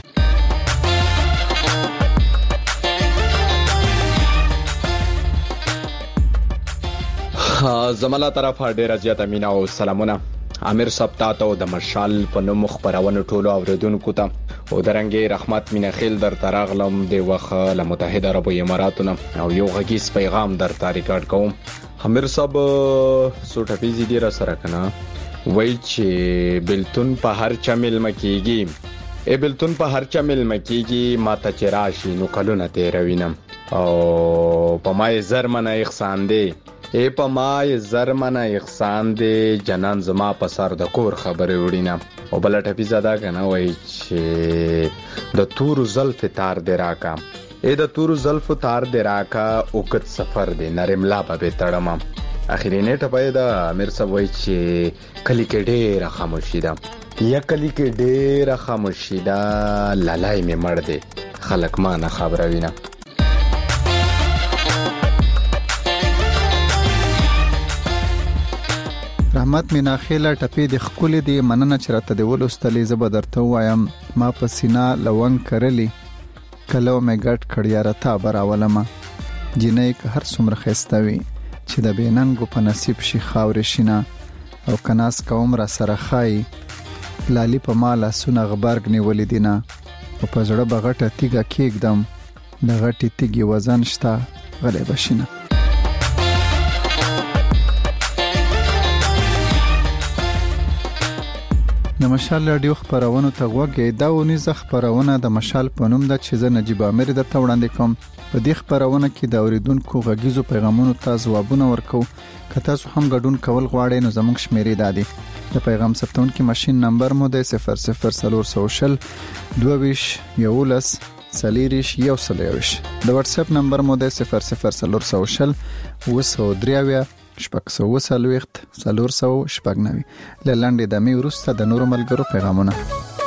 زماله طرفه ډیره زیاته مینا او سلامونه. امیر صاحب تاسو د مشال په نوم خبرونه ټولو اوریدونکو ته او درنګي رحمت مینا خیل در تراغلم د وخه له متحده عرب اماراتونو او یو غږیز پیغام در ریکارډ کوم. امیر صاحب سوټه پیزي دی را سره کنه وای چې بلتون په هر چا مل مکیږي، ای بلتون په هر چا مل مکیږي، ما ته چراشي نو کلونه تیروینم او په ما زرمنه احسان دی، ای په ما زرمنه احسان دی، جنان زما په سر د کور خبرې وړینه. او بل ټپی زدا کنه وای چې د تور زلف تار دی راکا، ای د تور زلف تار دی راکا، اوکت سفر دی نرم لا په تړم. اخیری نیټه پای دا امیر صاحب وای چې کلی کې ډېر خاموشي ده، یا کلی کې ډېر خاموشي ده، لالای می مړ دی خلک ما نه خبروینه. رحمت مینا خیله ټپی د خپل دی مننه چرته دی ولستلې زب درته وایم ما په سینا لون کرلی کلو مې ګټ کړیا رتا براولم جنې که هر څومره خستوي چې د بیننګو په نصیب شي خاور شینا او کناس کوم را سره خای لالی په مالا سونه غبرګ نیولې دینا او په زړه بغټه تیګه کېګدم د غټي تیګي وزن شتا غلې بشینه. د مشال رادیو خبرونه ته غوږی دا ونی ز خبرونه د مشال په نوم د چې ز نجیب امیر د توړاندې کوم. په دې خبرونه کې د اوریدونکو غږیزو پیغامونو ته ځوابونه ورکو. که تاسو هم ګډون کول غواړئ نو زموږ شمیرې دادي. د پیغام ثبتون کې ماشين نمبر مو د صفر صفر صفر سوشل دوه یولس سلیریش یو سلیریش. د واتس اپ نمبر مو د صفر صفر صفر سوشل وسو دریاویا شپږ سوه سلويخت سلور سوه شپږ نوي. لاندې د می ورسته د نورو ملګرو پیغامونه.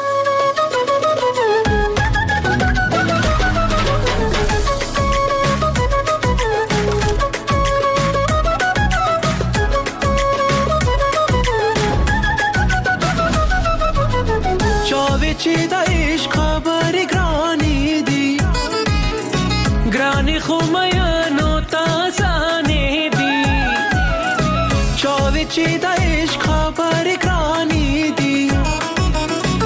چاوی چی دا عشق خبری گرانی دی گرانی خو میانو تازانی دی چاوی چی دا عشق خبری گرانی دی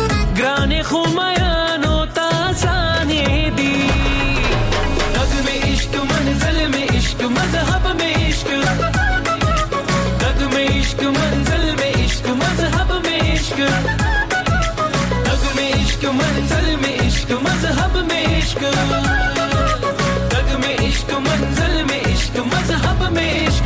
इश्क रग में इश्क मंजिल में इश्क मजहब में इश्क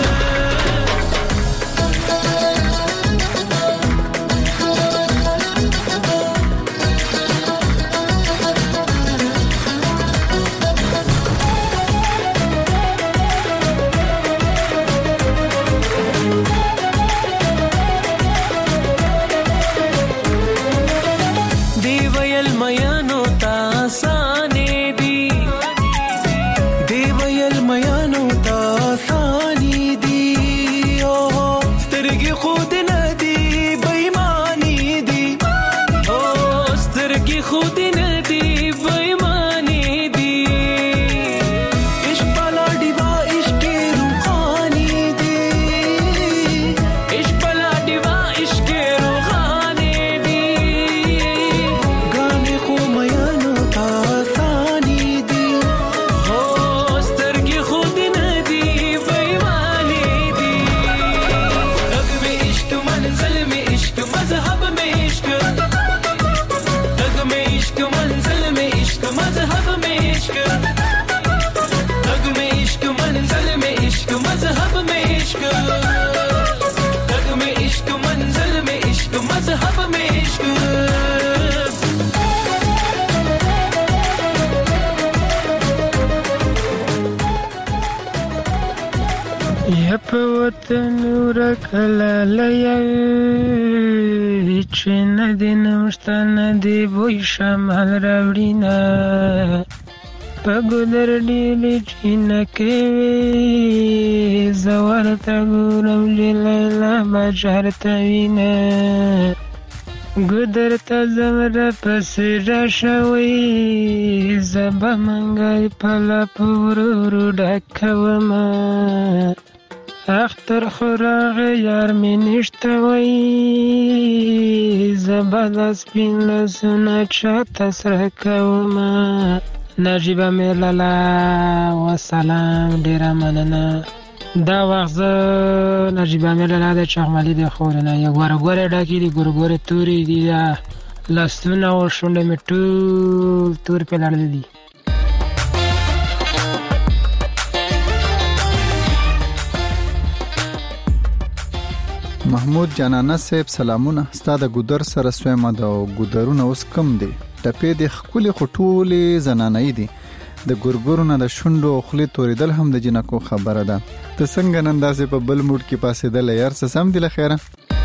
وطن ورکلا لیای چې ندی نمشته ندی بوی شمال راوړینا په ګودر ډیلی چې نکوي زوار ته ګورم لیلا بجار ته وینا ګودر ته زمره پسې راشوي زبه منګای پلا پورو ډکوما اختر خراغ یار می نشته وی زبد سپین لسونه چاته سره کومه نجیبه میرلالا و سلام ډیره مننه دا وخت زه نجیبه میرلالا د چغمالی د خورنه یو ګوره ګوره ډاکې دي ګوره ګوره تورې دي لاسونه او شونډه مې ټول تور په لړلې دي محمود جانانه صاحب سلامونه ستاد ګودر سره سویمه د ګودرونه اوس کم دي ټپې د خپل خټولې زنانې دي د ګورګورونه د شونډو خولې توریدل هم د جنکو خبره ده ته څنګه نن داسې په بل موډ کې پاسې د لیر څه سم دی لخيره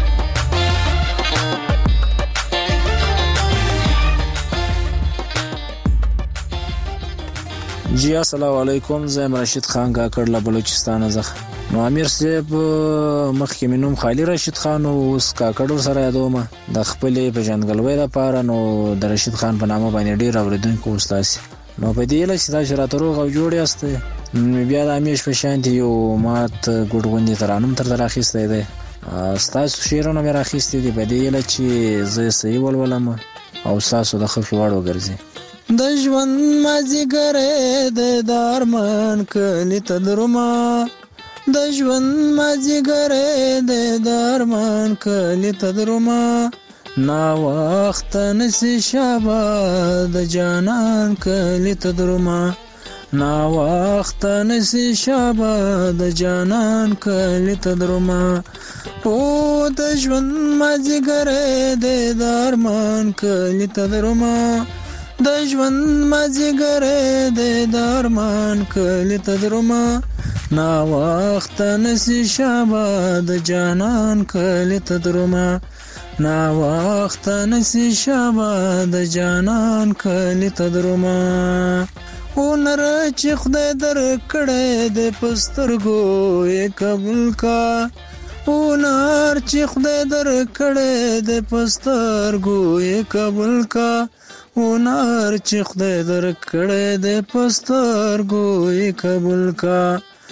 جی السلام علیکم زم راشد خان کاکړ له بلوچستان څخه نو امیر صاحب مخکې مینوم خالی راشد خان او اوس کاکړ سره یادوم د خپل په جنګلوي لپاره نو د راشد خان په نامه باندې ډیر اوریدونکو استاد نو په دې لږ چې دا شرات روغ او جوړ یاست بیا د امیش په شان دی یو مات ګډوندې ترانم تر راخېستې ده استاد شیرونه مې راخېستې دي په دې لږ چې زه صحیح ولولم او تاسو د خفي واړو ګرځي د ژوند مازیګره د دارمان کلی تدرما د ژوند مازیګره د دارمان کلی تدرما نا وخت نسی شابه د جانان کلی تدرما نا وخت نسی شابه د جانان کلی تدرما او د ژوند مازیګره د دارمان کلی تدرما د ژوند مازیګره د دارمان کلی تدرما نا وخت نسی شابه د جانان کلی تدرما نا وخت نسی شابه د جانان کلی تدرما او نر چې خدای در کړه د پسترګو یې قبول کا او نر چې خدای در کړه د پسترګو یې قبول کا او نار چې خدای در کړه د پسترګو یې قبول کا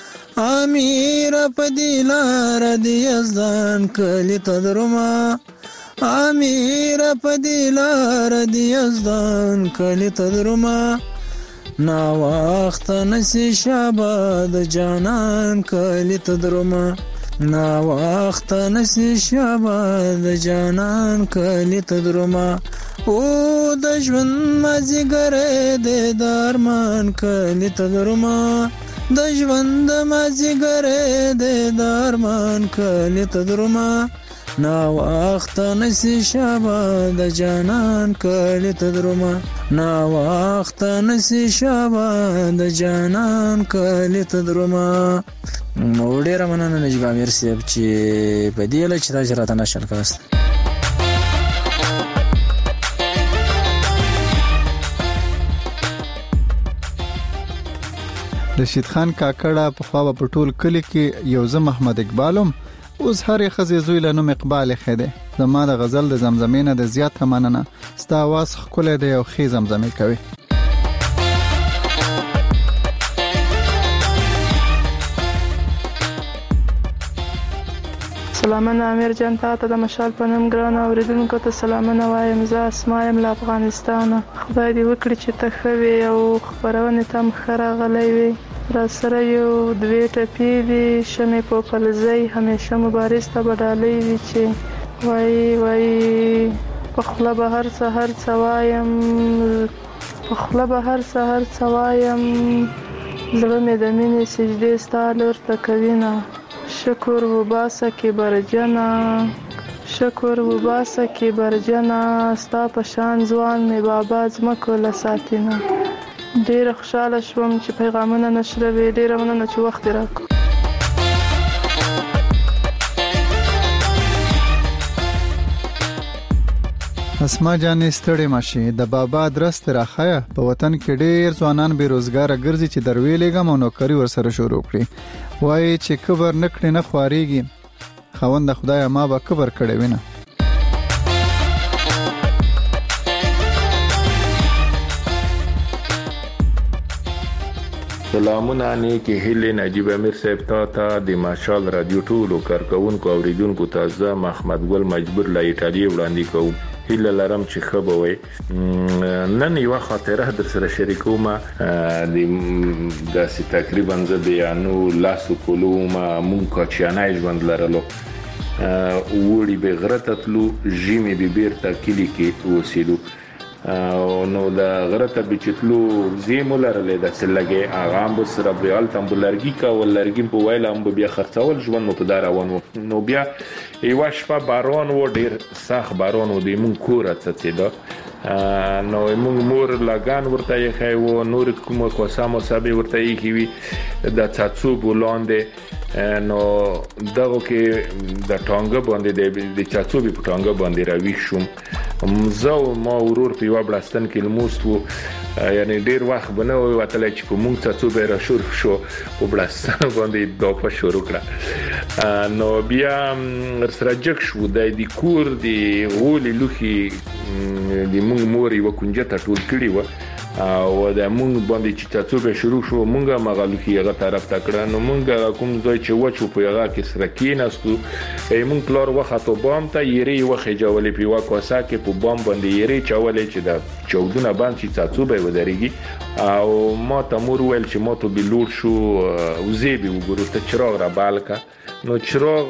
امیر په دلار دی ازدان کلی تدرما امیر په دلار دی ازدان کلی تدرما نا وخت نسی شابه د جانان کلی تدرما نا وخت نسی شابه د جانان کلی تدرما او د ژوند مازیګر د دارمان کلی ته دروما د ژوند مازیګر د دارمان کلی ته دروما نا وخت نسی شابه د جانان کلی ته دروما نا وخت نسی شابه د جانان کلی ته دروما. نو ډیره مننه نجیب امیر صاحب چې په دې لچ راځه راته نشل کاست. رشید خان کاکړه په خوا په ټول کلی کې یو زم محمد اقبالم اوس هرې خزې زوی له نوم اقبال خېده. زما د غزل د زمزمې نه د زیات مننه ستا आवाज خپل دی او خې زمزمې کوي. سلامونه امیر جان ته د مشال په نوم ګران اوریدونکو ته سلامونه وایم. زه اسماء یم له افغانستانه. خدای دې وکړي چې ته ښه وې او خپرونې ته هم ښه راغلی وې. را سره یو دوې ټپې دي شمې پوپلزۍ همیشه مبارز ته به ډالۍ وي چې وایي وایي په خوله به هر څه هر څه وایم په خوله به هر څه هر څه وایم زړه مې د مینې سجدې ستا لور ته کوینه. شکر وباسه کې برجنه شکر وباسه کې برجنه ستا په شان ځوان مې بابا ځمکو له ساتینه. ډیره خوشاله شوم چې پیغامونه نشروي. ډیره مننه چې وخت راکړ. اسما جانې ستړې ماشي د بابا درست راخیا په وطن کې ډیر ځوانان بیروزګار ګرځي چې درویلېګم او نوکری ورسره شروع کړي. وایي چې کبر نکړي نه خواريږي خوند خدای ما به کبر کړي وینه. سلامونه نیکی هیله نجیب امیر صاحب تا ته د ماشال رادیو ټولو کارکونکو اوریدونکو ته زه محمد ګل مجبور له ایټالیا وړاندې کوم. هیله لرم چې ښه به وي. نن یوه خاطره در سره شریکوم. د داسې تقریبا زه د یانو لاسو کلو ما مونږ کاچیانی ژوند لرلو. وړي به غره ته تلو ژمې به بیرته کلي کې اوسېدو. نو د غره ته به چې تلو وزې مو لرلې داسې لږې هغه هم به سره به هلته هم به لرګي کول لرګي په ویله هم به بیا خرڅول ژوند مو په دا روان و. نو بیا یوه شپه باران و ډېر سخت باران و د مونږ کور راڅڅېده. نو مونږ مور لګان ورته ایښی و نور کومه کوسه موسه به ورته ایښي وي د څاڅوبو لاندې. نو دغه کې د ټانګه باندې د چاڅوبې په ټانګه باندې راویښ شوم. زه او ما ورور په یوه بړستن کې لموست و. یعنی ډیر وخت به نه وتلی چې په مونږ څاڅوبی را شروع شو په بړستن باندې داپه شروع کړه. نو بیا سره جګ شو د د کور د غولې لوښي د مونږ مور یوه کونجه ته ټول کړي وه او د مونږ باندې چې څاڅوبی شروع شو مونږ هم هغه لوښي هغه طرف ته کړه. نو مونږ کوم ځای چې وچ و په هغه کې سره کېناستو. مونږ پلار وختو بام ته یېرې یې وخېجولې په یوه کوسه کې په بام باندې یېرې چولې چې د چودونه باندې چې څاڅوبی ودرېږي. او ما ته مور وویل چې ما ته به لوړ شو وزې به وګورو ته چراغ را بال که. نو چراغ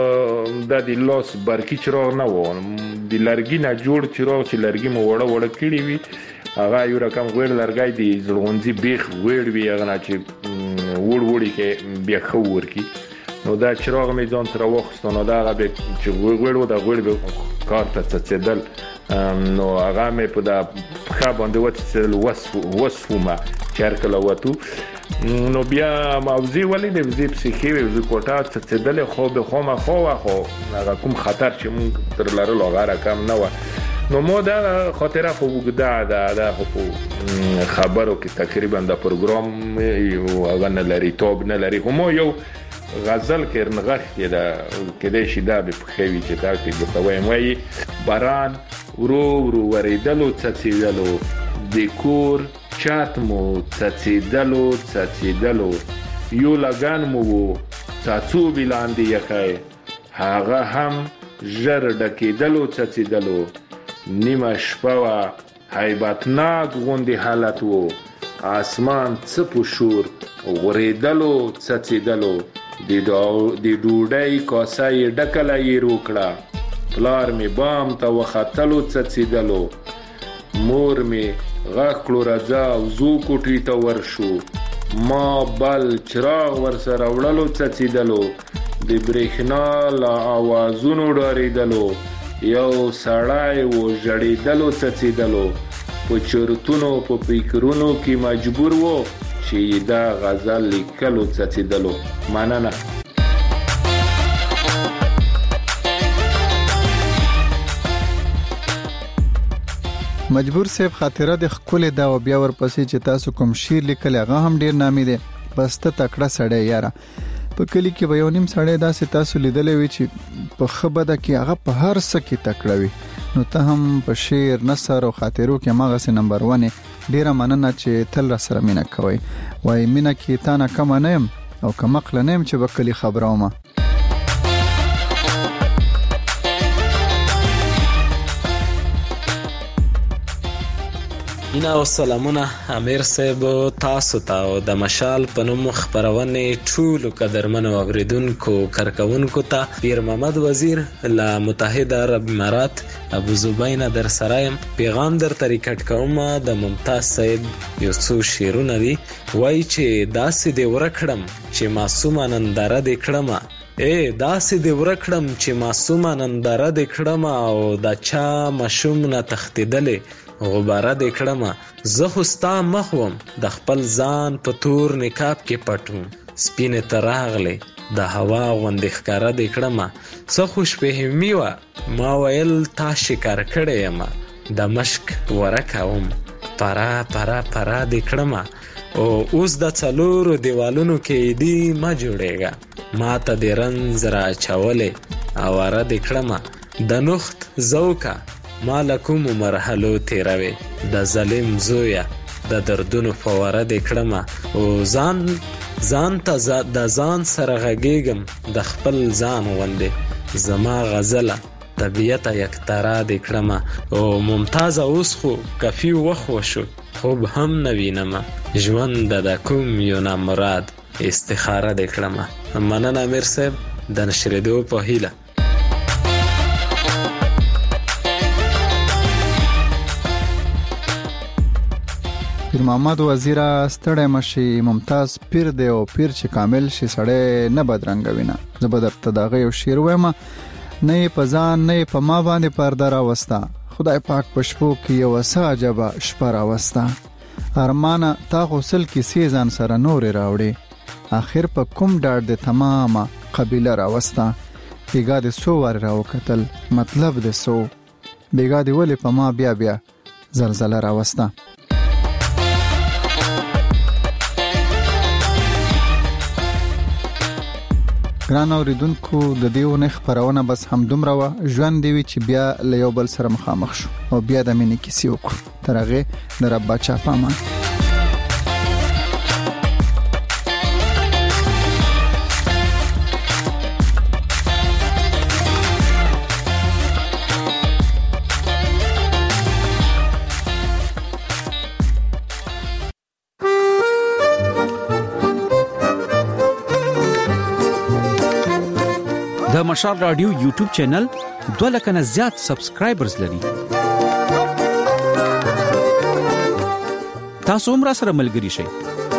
د د لاس برقي چراغ نه و د لرګي نه جوړ چراغ چې لرګي مو وړه وړه کړي وي. هغه یو رقم غوړ لرګی د زړغونځي بیخ غوړ وي هغه نه چې وړ وړي کې بیا ښه ورکي. نو دا چراغ مې ځان سره واخیستو. نو دا هغه به چې غوړ و د غوړ به کار ته څڅېدل. نو هغه مې په دا پښه باندې وڅڅېدل وسومه چې هر کله وتو. نو بیا موضوع ولیدې وزې پسې ښې وې وزې کوټه څڅېدلې خو به خامخا وه خو هغه کوم خطر چې مونږ تر لرلو هغه رقم نه وه. نو ما دا خاطره خو اوږده ده دا خو په خبرو کې تقریبا د پروګرام هغه نه لري تاب نه لري. خو ما یو غزل کې نغښتې ده کیدای شي دا به پښې وي چې دا کې درته وایم. وایي باران ورو ورو ورېدلو څڅېدلو د کور چت مو څڅېدلو څڅېدلو یو لګن مو و څاڅوبې لاندې یخی هغه هم ژر ډکېدلو څڅېدلو. نیمه شپه وه هیبتناک غوندې حالت و اسمان څه په شور غورېدلو څڅېدلو. د ډوډۍ کاسه یې ډکله یې روکړه. پلار مې بام ته وختلو څڅېدلو. مور می غاښ کړو راځه او زو کوټې ته ورشو. ما بل چراغ ورسره وړلو څڅېدلو، د برېښنا له اوازونو ډارېدلو، یو سړی و ژړېدلو څڅېدلو، په چرتونو په فکرونو کې مجبور و چې دا غزل لیکلو څڅېدلو. مننه. مجبور صاحب خاطره د خپل دا و بیا ورپسې چې تاسو کوم شعر لیکل هغه هم ډیر نامي دی. بس ته تکړه سړی یاره. په کلی کې به یو نیم سړی داسې تاسو لیدلې وي چې په خبره کې هغه په هر څه کې تکړه وي. نو ته هم په شعر، نثر او خاطرو کې ماغه سه نمبر ون. ډیره مننه چې تل را سره مینه کوي. وای مینه کې تا نه کم نه يم او کم عقل نه يم چې په کلی خبرومه. اینا او سلامونه امیر صاحب تاسو ته او د مشال په نوم خبرونه ټول قدرمنو اوریدونکو کارکونکو ته پیر محمد وزیر له متحده عرب امارات ابو زبینه در سرایم پیغام در طریقټ کوم. د ممتاز صاحب یو څو شیرونه دي، وای چې داسې دی ورکړم چې معصومه ننداره دې کړم، اے داسې دی ورکړم چې معصومه ننداره دې کړم، او دا چا مشوم نه تختیدلې غباره دې کړم. زه خو ستا مخ وم د خپل ځان په تور نقاب کې پټ وم، سپینې ته راغلې د هوا غوندې ښکاره دې کړم. څه خوشفهمي وه ما ویل تا شکار کړی یم، د مشک ورکه وم پرا پرا پرا دې کړم. او اوس د څلورو دیوالونو کې دی ما جوړېږه، ما ته دې رنځ را اچولې اواره دې کړم. د نخت زوکه ما لکوم مرحلو تیروي، د ظالم زویا د دردونو فواره دې کړم. او ځان ځان ته د ځان سره غږېږم د خپل ځان غوندې، زما غزله طبیعت یک ترا دې کړم. او ممتازه اوس خو کفي وخت وشو، خوب هم نوینم، ژوند د کوم یو نامراد استخاره دې کړم. مننه امیر صاحب د نشریدو په هیله. پیر محمد وزیر ستړی مشي، ممتاز پیر دی او پیر چې کامل شي سړی نه بدرنګوي نه. زه به درته دغه یو شعر وایم، نه یې په ځان نه یې په ما باندې پرده راوسته، خدای پاک په شپو کې یو څه عجبه شپه راوسته. ارمانه تا غسل کیسې ځان سره نورې راوړې، آخر په کوم ډاډ د تمامه قبیله راوسته. بیګا د سو وار راوکتل مطلب د سو، بیګا دی ولې په ما بیا بیا زلزله راوسته. ګران اوریدونکو د دیو نه خبرونه بس هم دومره و. ژوند دی وی چې بیا له یو بل سره مخامخ شو او بیا د مینې کیسې وکړو. ترغه د رب بچا پامان. د مشال رادیو یوټیوب چینل دوه لک نه زیات سبسکرایبرز لري. تاسو هم را سره ملګری شئ.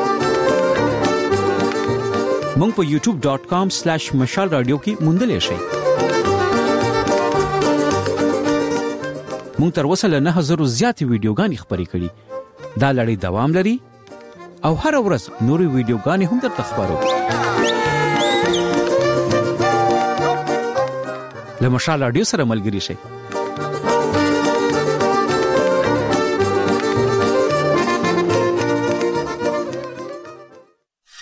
مونږ په یوټیوب ډاٹ کام سلیش مشال رادیو کې موندلی شئ. مونږ تر اوسه له نه هزار زیاتې ویډیوګانې خپرې کړي. دا لړۍ دوام لري او هر ورځ نورې ویډیوګانې هم درته خپرو. له مشال رادیو سره ملګری شئ.